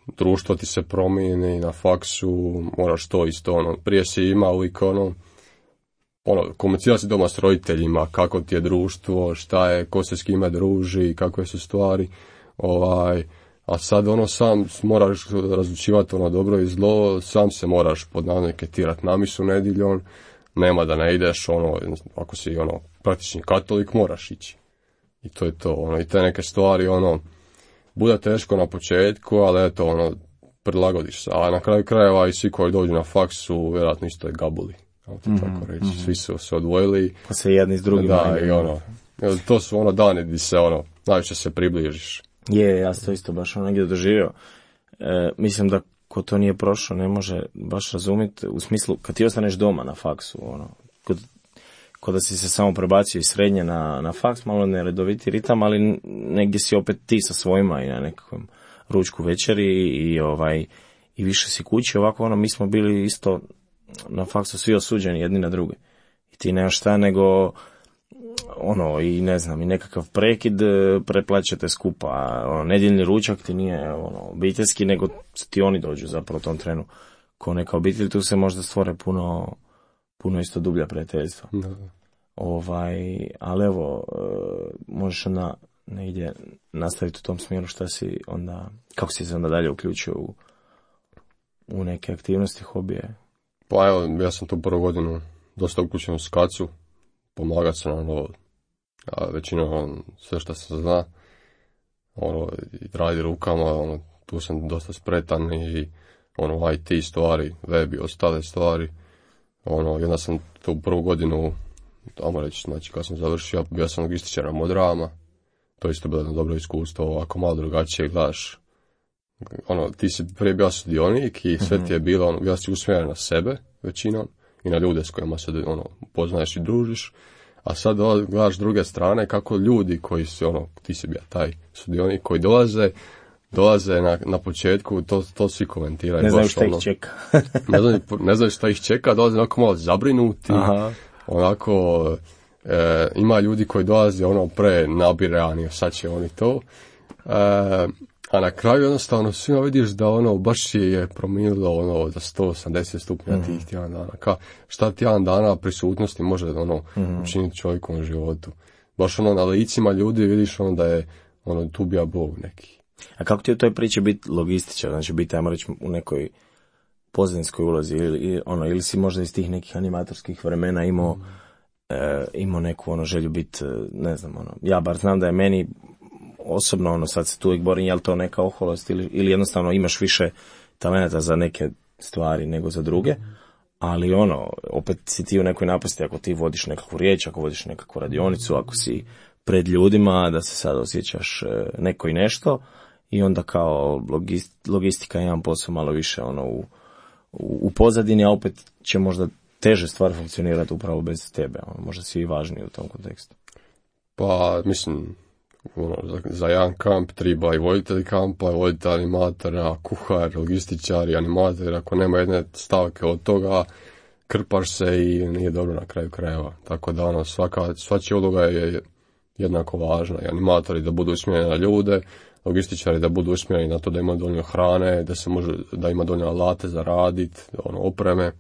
društvo ti se promijeni na faksu, moraš to isto, ono, prije si imao uvijek, ono, ono, komunicirati doma s roditeljima, kako ti je društvo, šta je, ko se s kime druži, kakve su stvari, ovaj, a sad ono sam moraš razlučivati ono dobro i zlo, sam se moraš pod navodnike tirat na misu nedjeljom, nema da ne ideš, ono, ako si ono praktični katolik moraš ići. I to je to, ono, i te neke stvari, ono, bude teško na početku, ali eto, ono, prilagodiš se, a na kraju krajeva i svi koji dođu na faksu, vjerojatno isto je gabuli. Mm-hmm, tako reći, mm-hmm. Svi su se odvojili. Pa se jedni s drugima. Da, i ono, to su ono dani gdje se ono, najviše se približiš. Je, ja sam to isto baš ono negdje doživio. E, mislim da ko to nije prošao ne može baš razumjeti, u smislu kad ti ostaneš doma na faksu, ono, kod, kod da si se samo prebacio iz srednje na, na faks, malo neredoviti ritam, ali negdje si opet ti sa svojima i na nekakvom ručku večeri i, i ovaj, i više si kući, ovako ono, mi smo bili isto na faksu svi osuđeni jedni na druge. I ti nemaš šta nego ono, i ne znam, i nekakav prekid preplaćate skupa, ono, nedjeljni ručak ti nije ono, obiteljski, nego ti oni dođu zapravo u tom trenu ko neka obitelj, tu se možda stvore puno, puno isto dublja prijateljstva. Da. Ovaj, ali evo, možeš onda negdje nastaviti u tom smjeru šta si onda, kako si se onda dalje uključio u, u neke aktivnosti, hobije? Pa evo, ja sam tu prvu godinu dosta uključen u skacu, pomagat se na ono, a većinom on, sve što se zna, ono, i radi rukama, ono, tu sam dosta spretan i ono, I T stvari, web i ostale stvari, ono, jedna sam tu prvu godinu, tamo reći, znači kad sam završio, bio sam logističar na Modrama, to isto bilo jedno dobro iskustvo, ovako malo drugačije gledaš, ono, ti si prije bio sudionik i sve ti je bilo, ono, bio si usmjeren na sebe većinom i na ljude s kojima se, ono, poznaješ i družiš, a sad gledaš s druge strane kako ljudi koji su, ono, ti si bio taj sudionik koji dolaze, dolaze na, na početku, to, to svi komentiraju. Ne znaju šta ono, ih čeka. ne, znaju, ne znaju šta ih čeka, dolaze onako malo zabrinuti, aha. Onako, e, ima ljudi koji dolaze ono pre nabirani, sad će oni to, e, a na kraju jednostavno svima vidiš da ono baš je promijenilo ono za sto osamdeset stupnja mm. tih tjedan dana. Ka, šta tjedan dana prisutnosti može ono mm. učiniti čovjekom u životu. Baš ono na licima ljudi vidiš ono da je ono tu bija Bog neki. A kako ti je u toj priči biti logističar, znači biti, ajmo reći, u nekoj pozadinskoj ulozi ili, ono, ili si možda iz tih nekih animatorskih vremena imao, mm. e, imao neku ono želju biti, ne znam, ono, ja bar znam da je meni osobno, ono, sad se tu uvijek borim, je li to neka oholost ili, ili jednostavno imaš više talenta za neke stvari nego za druge, ali ono, opet si ti u nekoj napasti ako ti vodiš nekakvu riječ, ako vodiš nekakvu radionicu, ako si pred ljudima, da se sad osjećaš neko i nešto i onda kao logist, logistika jedan posao malo više ono u, u, u pozadini, a opet će možda teže stvari funkcionirati upravo bez tebe, ono, možda si i važniji u tom kontekstu. Pa, mislim, ono, za, za jedan kamp treba i voditelj kampa, voditelj animatora, kuhar, logističar i animator. Ako nema jedne stavke od toga, krpaš se i nije dobro na kraju krajeva. Tako da ono, svaka, svačija uloga je jednako važna. I animatori da budu usmjereni na ljude, logističari da budu usmjereni na to da ima dovoljno hrane, da se može, da ima dovoljno alate za radit, ono, opreme.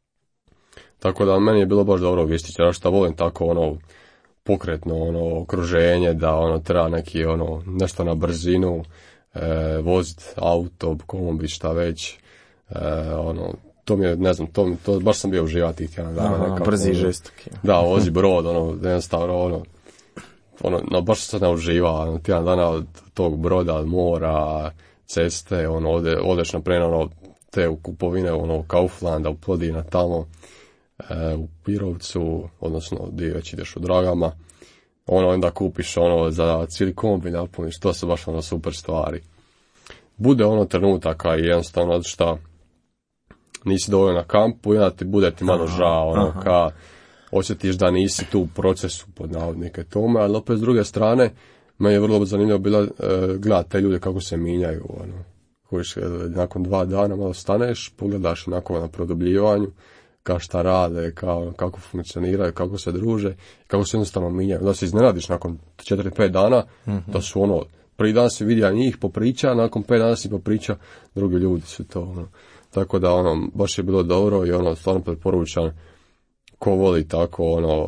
Tako da meni je bilo baš dobro logističar, što volim tako ono pokretno ono okruženje, da ono treba neki ono nešto na brzinu, e, voziti auto, kombi, šta već, e, ono to mi je, ne znam, to, to baš sam bio uživati tih tjedan dana. Aha, brzi i žestoki. Da, vozi brod, ono, jednostavno, ono, ono, no, baš se ne uživa, ono, tjedan dana od tog broda, od mora, ceste, ono, ode, odeš naprijed, ono, te u kupovine, ono, u Kauflanda, u Plodina, tamo, e, u Pirovcu, odnosno, gdje već ideš u Dragama, ono, onda kupiš, ono, za cijeli kombi napuniš, to su baš, ono, super stvari. Bude, ono, trenutaka i jednostavno, šta, nisi dovoljno na kampu i onda ti bude ti malo žao, ono, ka, osjetiš da nisi tu u procesu, pod navodnike tome, ali opet s druge strane, meni je vrlo zanimljivo bilo uh, gledati te ljude kako se mijenjaju, ono, kojiš, nakon dva dana malo staneš, pogledaš onako na produbljivanju, kao šta rade, kao, kako funkcioniraju, kako se druže, kako se jednostavno mijenjaju. Da se iznenadiš nakon četiri pet dana, mm-hmm. da su ono, prvi dan si vidio njih popriča, nakon pet dana si popriča, drugi ljudi su to, ono. Tako da, ono, baš je bilo dobro i ono, stvarno preporučam ko voli tako, ono,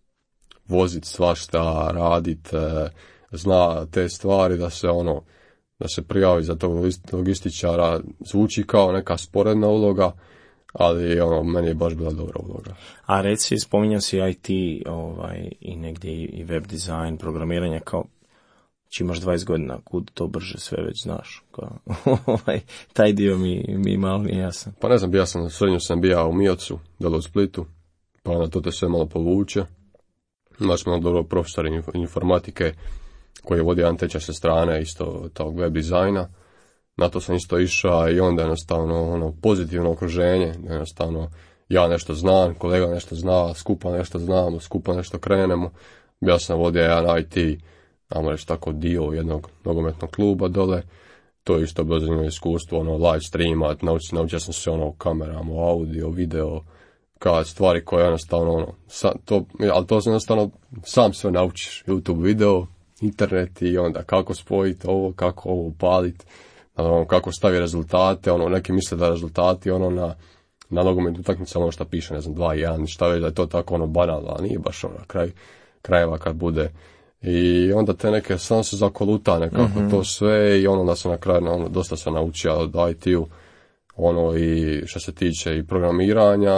vozit svašta, radit, e, zna te stvari, da se, ono, da se prijavi za tog logističara, zvuči kao neka sporedna uloga, ali ono, meni je baš bila dobra uloga. A reci, spominjao si I T ovaj, i negdje i web dizajn, programiranje, kao či imaš dvadeset godina, kud to brže sve već znaš. Kao, ovaj, taj dio mi, mi malo nije jasan. Pa ne znam, ja sam, srednju sam bija u Miocu, dole u Splitu, pa na to te sve malo povuče. Imaš malo dobro profesor informatike koji je vodio jedan tečaj sa strane isto tog web dizajna. Na to sam isto išao i onda jednostavno ono, pozitivno okruženje, jednostavno ja nešto znam, kolega nešto zna, skupa nešto znamo, skupa nešto krenemo. Ja sam vodio jedan I T, ajmo reći tako, dio jednog nogometnog kluba dole. To je isto bilo zanimljivo iskustvo, ono, live streamat, naučio, naučio sam se ono o kamerama, o audio, video, kao stvari koje jednostavno, ono, sa, to, ali to sam jednostavno sam sve naučiš, YouTube video, internet i onda kako spojiti ovo, kako ovo upaliti, ono, kako stavi rezultate, ono, neki misle da rezultati, ono, na, na nogometnu utakmicu, ono što piše, ne znam, dva jedan, šta već, da je to tako, ono, banalno, ali nije baš, ono, kraj krajeva kad bude. I onda te neke, sam se zakoluta nekako mm-hmm. to sve i ono da sam na kraju, ono, dosta sam naučio od I T-u, ono, i što se tiče i programiranja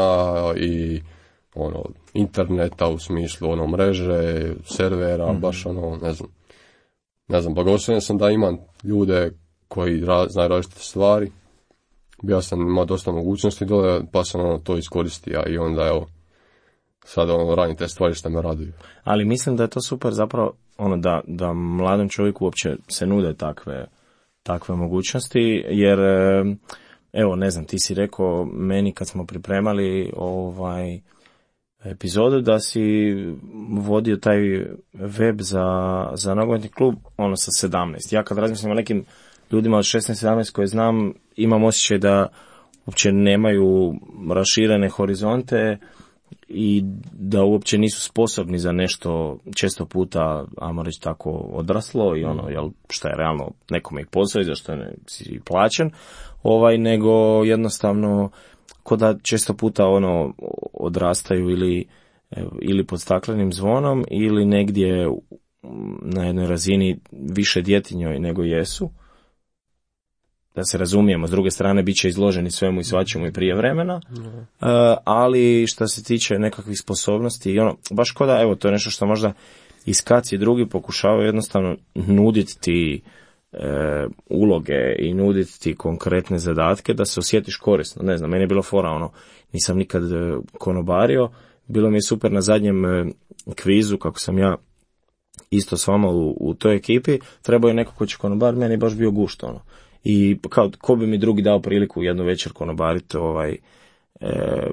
i ono, interneta u smislu, ono, mreže, servera, mm-hmm. baš ono, ne znam, ne znam, blagosloven sam da imam ljude koji ra- znaju različite stvari, bio sam imao dosta mogućnosti dole, pa sam ono, to iskoristio i onda, evo, sad ono, radim te stvari što me raduju. Ali mislim da je to super zapravo, ono, da, da mladom čovjeku uopće se nude takve, takve mogućnosti, jer, evo, ne znam, ti si rekao meni kad smo pripremali ovaj epizodu da si vodio taj web za, za nogometni klub, ono, sa sedamnaest. Ja kad razmislim o nekim ljudima od šesnaest sedamnaest koje znam, imam osjećaj da uopće nemaju raširene horizonte i da uopće nisu sposobni za nešto često puta, ajmo reći tako, odraslo i ono, jel, šta je realno nekome ih posao i zašto ne si plaćen, ovaj, nego jednostavno ko da često puta ono odrastaju ili, ili pod staklenim zvonom ili negdje na jednoj razini više djetinjoj nego jesu. Da se razumijemo, s druge strane bit će izloženi svemu i svačemu i prije vremena, mm. uh, ali što se tiče nekakvih sposobnosti, i ono, baš ko da, evo, to je nešto što možda iskaci drugi pokušavaju jednostavno nuditi ti e, uloge i nuditi ti konkretne zadatke da se osjetiš korisno. Ne znam, meni je bilo fora, ono, nisam nikad konobario, bilo mi je super na zadnjem e, kvizu, kako sam ja isto s vama u, u toj ekipi, trebao je neko ko će konobar, meni je baš bio gušt, ono. I kao, ko bi mi drugi dao priliku jednu večer konobariti, ovaj, e,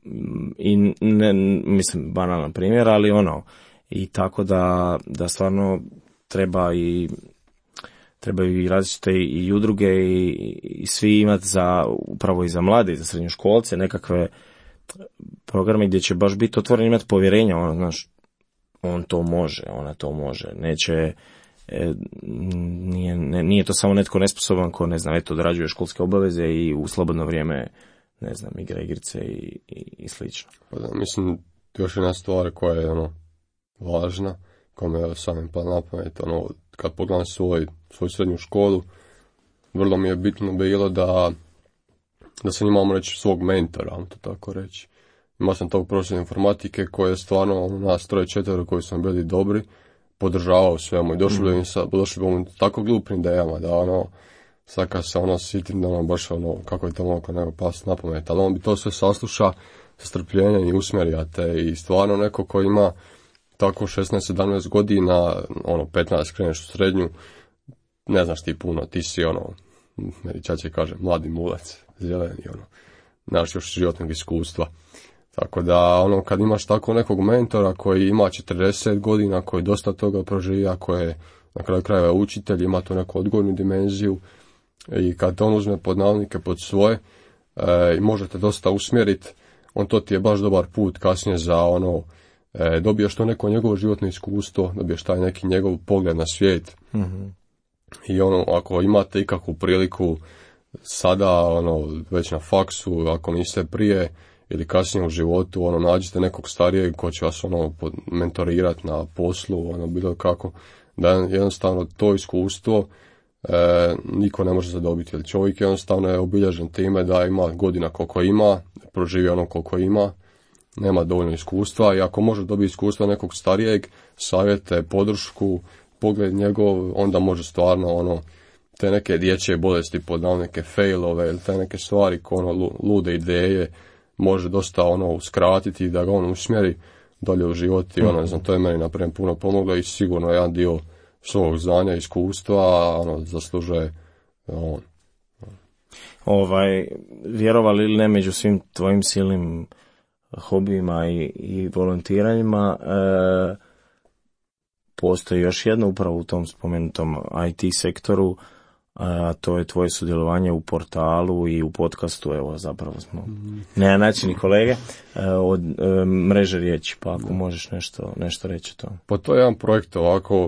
i ne, mislim, banalan primjer, ali ono, i tako da, da stvarno treba i trebaju i različite i udruge i, i svi imati za, upravo i za mlade i za srednjoškolce nekakve programe gdje će baš biti otvoren, imati povjerenja, ono, znaš, on to može, ona to može, neće, e, nije, ne, nije to samo netko nesposoban ko, ne znam, eto, odrađuje školske obaveze i u slobodno vrijeme, ne znam, igra igrice i, i, i slično. Pa da, mislim, još jedna stvar koja je, ono, važna, koja me je samim pa na pamet, ono, kad pogledam svoj, svoju srednju školu, vrlo mi je bitno bilo da, da sam imao, reći, svog mentora, to tako reći. Imao sam tog profesora informatike koji je stvarno, ono, nas troje četvero koji su bili dobri, podržavao svemu i došli bi mm. sa, došli bi tako glupnim idejama, da ono, sad kad se ono sitim, da ono baš ono, kako je to moglo nego past na pamet, ali on bi to sve sasluša sa strpljenjem i usmjerio te i stvarno neko koji ima tako šesnaest sedamnaest godina, ono, petnaest kreneš u srednju, ne znaš ti puno, ti si ono, meni čače kaže, mladi mulac, zeleni, ono, znaš još životnog iskustva. Tako da, ono, kad imaš tako nekog mentora koji ima četrdeset godina, koji dosta toga proživija, koji je na kraju krajeva učitelj, ima tu neku odgojnu dimenziju i kad on uzme pod navodnike pod svoje e, i možete dosta usmjeriti, on to ti je baš dobar put kasnije za ono, e, dobiješ to neko njegovo životno iskustvo, dobiješ taj neki njegov pogled na svijet. Mm-hmm. I ono, ako imate ikakvu priliku sada, ono, već na faksu, ako niste prije ili kasnije u životu, ono, nađite nekog starijeg ko će vas, ono, mentorirati na poslu, ono, bilo kako, da jednostavno to iskustvo e, niko ne može zadobiti, jer čovjek jednostavno je obilježen time da ima godina koliko ima, proživi ono koliko ima, nema dovoljno iskustva i ako može dobiti iskustva nekog starijeg, savjete, podršku, pogled njegov, onda može stvarno ono, te neke dječje bolesti pod neke failove ili te neke stvari ko ono lude ideje može dosta ono uskratiti da ga on usmjeri dolje u život i ono, ne znam, to je meni napravim puno pomoglo i sigurno jedan dio svog znanja i iskustva ono, zaslužuje on. Ovaj, vjerovali ili ne, među svim tvojim silnim hobijima i, i volontiranjima e, postoji još jedno upravo u tom spomenutom I T sektoru, a to je tvoje sudjelovanje u portalu i u podcastu, evo zapravo smo mm. na način i kolege od e, mreže riječi, pa ako možeš nešto, nešto reći o tome. Pa to je jedan projekt ovako,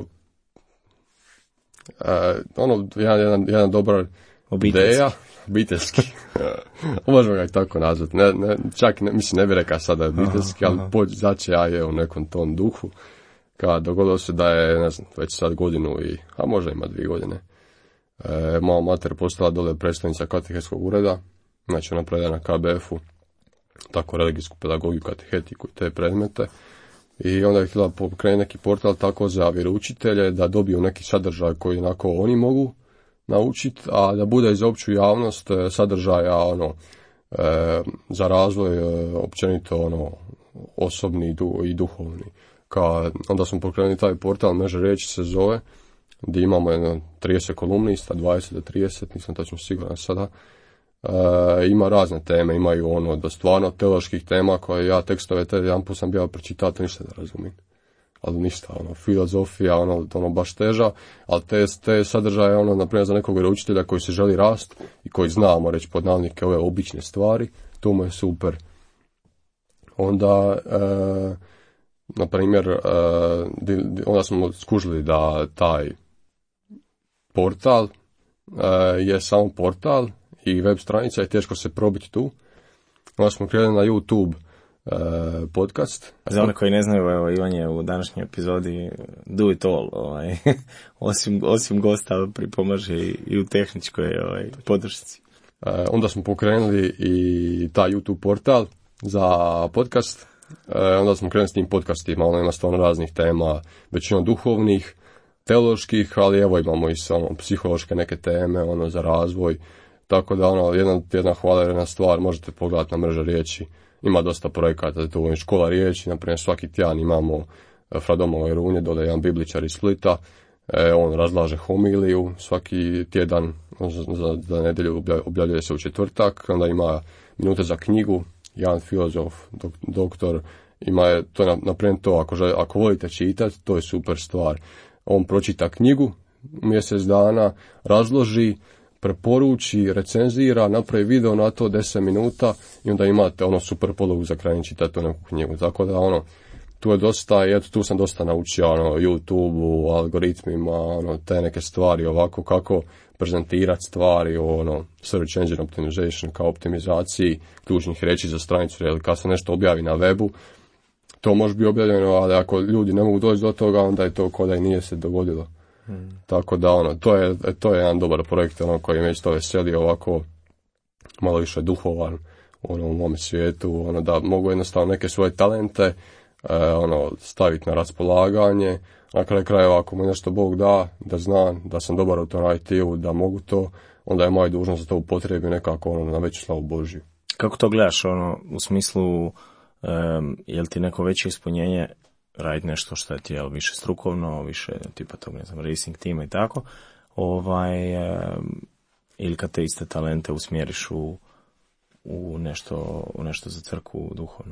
e, ono, jedan, jedan, jedan dobar obiteljski. Ideja, obiteljski, možemo ga i tako nazvati, ne, ne, čak ne, mislim ne bi rekao sada je obiteljski, aha, ali pođe, znači ja je u nekom tom duhu, kad dogodilo se da je, ne znam, već sad godinu i, a možda ima dvije godine, E, moja mater postala dole predstavnica katehetskog ureda, znači ona predaje na K B F-u, tako religijsku pedagogiju, katehetiku i te predmete. I onda je htjela pokrenuti neki portal tako za vjeroučitelje, da dobiju neki sadržaj koji onako oni mogu naučiti, a da bude za opću javnost sadržaja ono, e, za razvoj e, općenito ono, osobni i duhovni. Ka, onda smo pokrenuli taj portal, mreža riječi se zove, gdje imamo jedno trideset kolumnista, dvadeset do trideset, nisam točno siguran sada. E, ima razne teme, imaju ono do stvarno teoloških tema koje ja tekstove te jedan put sam bio pročitati, ništa ne razumijem. Ali ništa, ono, filozofija, ono, ono baš teža, ali te, te sadržaje, ono, naprimjer za nekog vjeroučitelja koji se želi rast i koji znamo reći pod navodnike ove obične stvari, to mu je super. Onda, e, na primjer, e, onda smo skužili da taj portal e, je samo portal i web stranica je teško se probiti tu. Onda smo krenuli na YouTube e, podcast. Za one koji ne znaju, evo, Ivan je u današnjoj epizodi do it all, ovaj, osim, osim gosta pripomaže i, i u tehničkoj ovaj, podršci. E, onda smo pokrenuli i taj YouTube portal za podcast. E, onda smo krenuli s tim podcastima, ono ima stvarno raznih tema, većinom duhovnih, teoloških, ali evo imamo i samo psihološke neke teme, ono za razvoj, tako da ono, jedna, jedna hvalevrijedna stvar, možete pogledati na mreža riječi, ima dosta projekata, to je škola riječi, naprimjer svaki tjedan imamo Fradomove runje, dole jedan bibličar iz Splita, e, on razlaže homiliju, svaki tjedan za, za nedjelju objavljuje se u četvrtak, onda ima minute za knjigu, jedan filozof, dok, doktor, ima je, to je naprimjer to, ako, žel, ako volite čitati, to je super stvar. On pročita knjigu u mjesec dana, razloži, preporuči, recenzira, napravi video na to deset minuta i onda imate ono super podlogu za kraj čitati tu neku knjigu. Tako da ono, tu je dosta, i eto tu sam dosta naučio ono, YouTube-u, algoritmima, ono, te neke stvari ovako kako prezentirati stvari, ono, search engine optimization kao optimizaciji ključnih riječi za stranicu, jer kad se nešto objavi na webu, to može biti objavljeno, ali ako ljudi ne mogu doći do toga, onda je to kao da i nije se dogodilo. Hmm. Tako da ono, to je, to je jedan dobar projekt ono, koji me isto veseli ovako malo više duhovan ono, u mome svijetu, ono, da mogu jednostavno neke svoje talente e, ono, staviti na raspolaganje, na kraju krajeva ako mu nešto Bog da, da znam da sam dobar u tom I T-u, da mogu to, onda je moja dužnost da to upotrebi nekako ono, na veću slavu Božju. Kako to gledaš ono, u smislu Um, je li ti neko veće ispunjenje raditi nešto što je ti jel, više strukovno, više tipa tog, ne znam, racing tima i tako, ovaj, um, ili kad te iste talente usmjeriš u, u, nešto, u nešto za crkvu duhovno?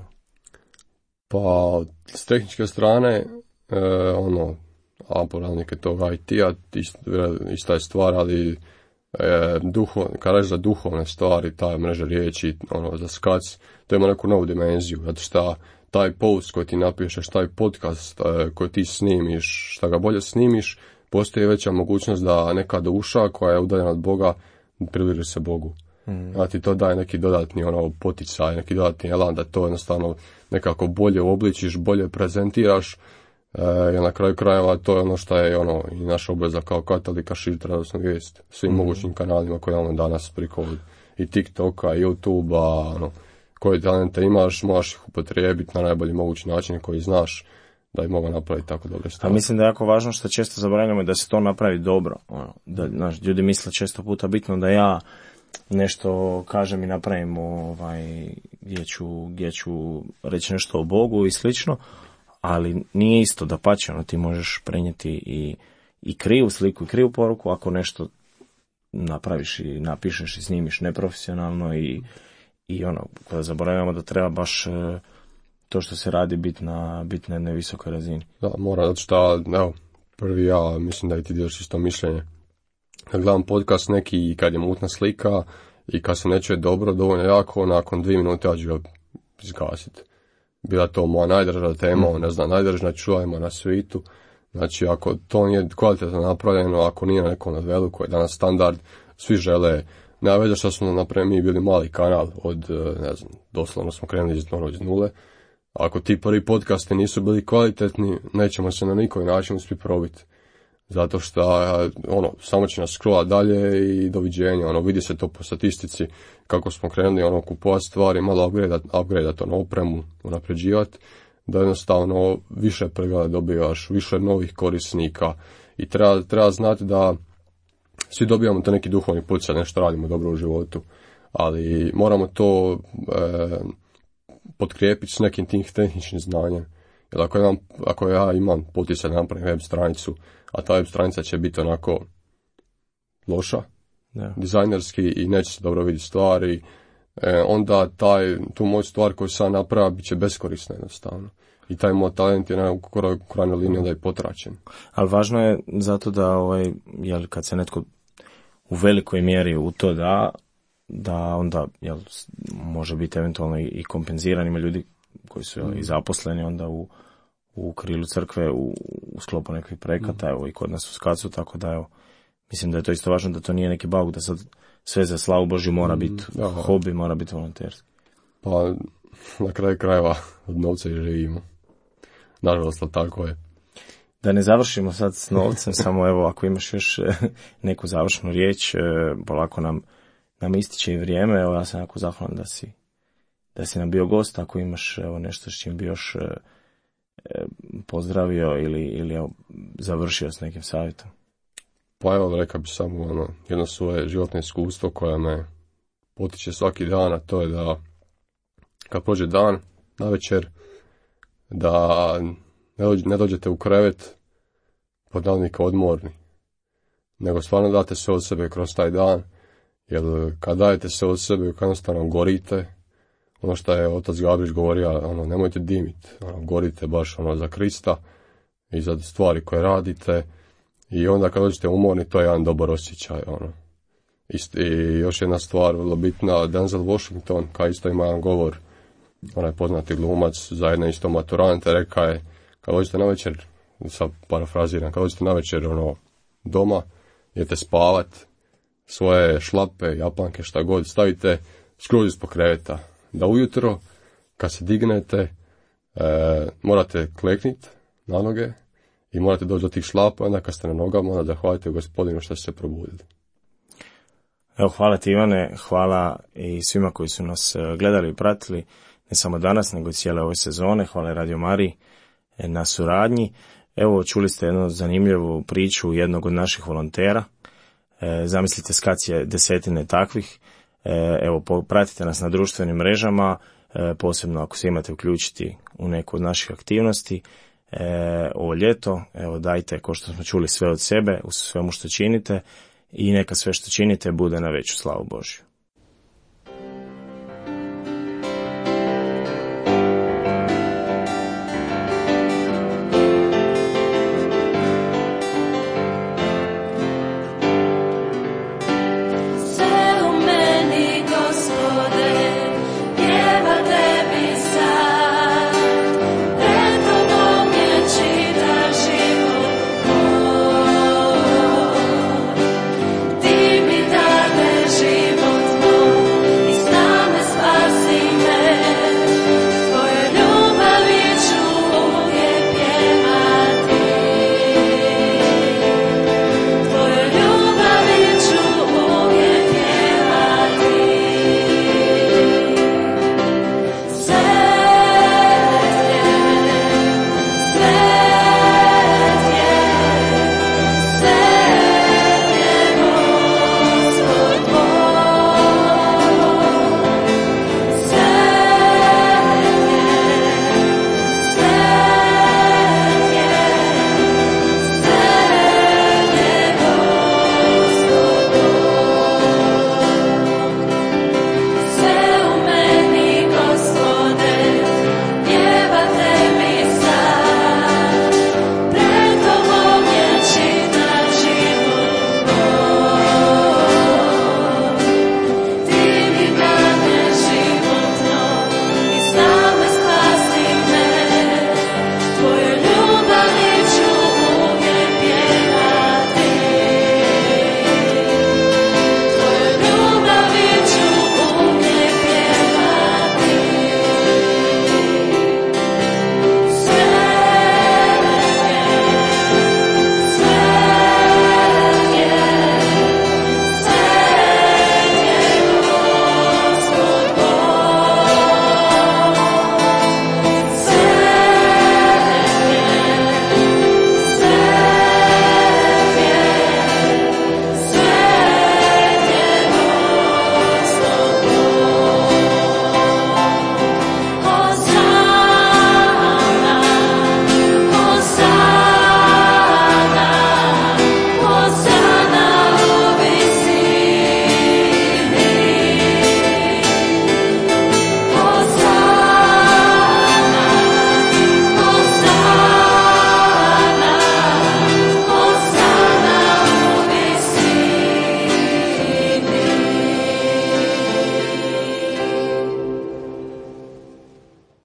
Pa, s tehničke strane, e, ono, aporalnike tog I T-a, ist, ista je stvar, ali e, duho, kada je za duhovne stvari, ta mreža riječi, ono, za skac, to ima neku novu dimenziju, zato što taj post koji ti napišeš, taj podcast e, koji ti snimiš, šta ga bolje snimiš, postoji veća mogućnost da neka duša koja je udaljena od Boga približi se Bogu. Mm. A ti to daje neki dodatni ono poticaj, neki dodatni elan da to jednostavno nekako bolje obličiš, bolje prezentiraš. E, na kraju krajeva to je ono što je ono i naša obveza kao katolika širiti radosnu vijest svim mm. mogućim kanalima koje imamo danas priko i TikToka i YouTubea, ono, koje talente imaš, možeš ih upotrijebiti na najbolji mogući način koji znaš da bi mogao napraviti tako dobre stvari. A mislim da je jako važno što često zaboravljamo da se to napravi dobro. Ono, da, znaš, ljudi misle često puta bitno da ja nešto kažem i napravim ovaj, gdje ću, gdje ću reći nešto o Bogu i slično, ali nije isto da pače, ono, ti možeš prenijeti i, i krivu sliku i krivu poruku ako nešto napraviš i napišeš i snimiš neprofesionalno i, i ono, kada zaboravljamo da treba baš to što se radi biti na, bit na jednoj visokoj razini. Da, mora, zato što, evo, prvi ja mislim da i ti dijeliš isto mišljenje. Kad gledam podcast neki i kad je mutna slika i kad se ne čuje dobro, dovoljno jako, nakon dvije minute ja ću ga izgasiti. Bila to moja najdrža tema, mm. ne znam, najdržna čuvajmo na svijetu. Znači, ako to nije kvalitetno napravljeno, ako nije na nekom nadvelu koji je danas standard, svi žele, nema veze što smo napravili, mi bili mali kanal od, ne znam, doslovno smo krenuli iz, iz nule. Ako ti prvi podcasti nisu bili kvalitetni, nećemo se na nikoji način uspjeti probiti. Zato što, ono, samo će nas scrollat dalje i doviđenja, ono, vidi se to po statistici, kako smo krenuli, ono, kupovati stvari, malo upgradeat, upgradeat, ono, opremu, unapređivati, da jednostavno više pregleda dobivaš, više novih korisnika i treba, treba znati da svi dobijamo to neki duhovni pucaj, nešto radimo dobro u životu, ali moramo to e, potkrijepiti s nekim tim tehničnim znanjem. Jer ako, imam, ako ja imam poticaj da napravim web stranicu, a ta web stranica će biti onako loša, yeah. dizajnerski i neće se dobro vidjeti stvari, e, onda taj, tu moju stvar koju sam napravio bit će beskorisna jednostavno. I taj moj talent je na u krajnjoj liniji da je potračen. Ali važno je zato da, ovaj, jel, kad se netko u velikoj mjeri u to da, da onda jel, može biti eventualno i kompenziran. Ima ljudi koji su jel, i zaposleni onda u, u krilu crkve u, u sklopu nekih projekata, mm. evo i kod nas u Skacu, tako da evo, mislim da je to isto važno da to nije neki bauk, da sad sve za slavu Božju mora biti mm, hobi, mora biti volonterski. Pa na kraju krajeva od novca i živimo. Nažalost, tako je. Da ne završimo sad s novcem, samo evo ako imaš još neku završnu riječ, polako nam, nam ističe i vrijeme, evo ja sam jako zahvalan da si, da si nam bio gost, ako imaš evo nešto s čim bi još e, pozdravio ili, ili evo, završio s nekim savjetom. Pa evo rekao bi samo ono, jedno svoje životno iskustvo koje me potiče svaki dan, a to je da kad prođe dan, navečer, da ne, dođe, ne dođete u krevet pod navodnika odmorni, nego stvarno date sve od sebe kroz taj dan, jer kad dajete sve od sebe, kad jednostavno gorite, ono što je otac Gabrić govorio, ono, nemojte dimiti, ono, gorite baš ono, za Krista i za stvari koje radite, i onda kad dođete umorni, to je jedan dobar osjećaj. Ono. I, i još jedna stvar, vrlo bitna, Denzel Washington, kad isto ima jedan govor, onaj poznati glumac, zajedno isto maturante, reka je, kad dođete na večer, sad parafraziram, kad dođete na večer ono, doma, idete spavat, svoje šlape, japanke, šta god, stavite skroz ispod kreveta, da ujutro, kad se dignete, e, morate klekniti na noge i morate doći do tih šlapa, onda kad ste na nogama, onda zahvalite Gospodinu što ste se probudili. Evo, hvala ti Ivane, hvala i svima koji su nas gledali i pratili, ne samo danas, nego i cijele ove sezone. Hvala Radio Mariji na suradnji. Evo, čuli ste jednu zanimljivu priču jednog od naših volontera. E, zamislite, Skac je desetine takvih. E, evo, pratite nas na društvenim mrežama, e, posebno ako se imate uključiti u neku od naših aktivnosti. E, ovo ljeto, evo, dajte, ko što smo čuli, sve od sebe, u svemu što činite, i neka sve što činite bude na veću slavu Božju.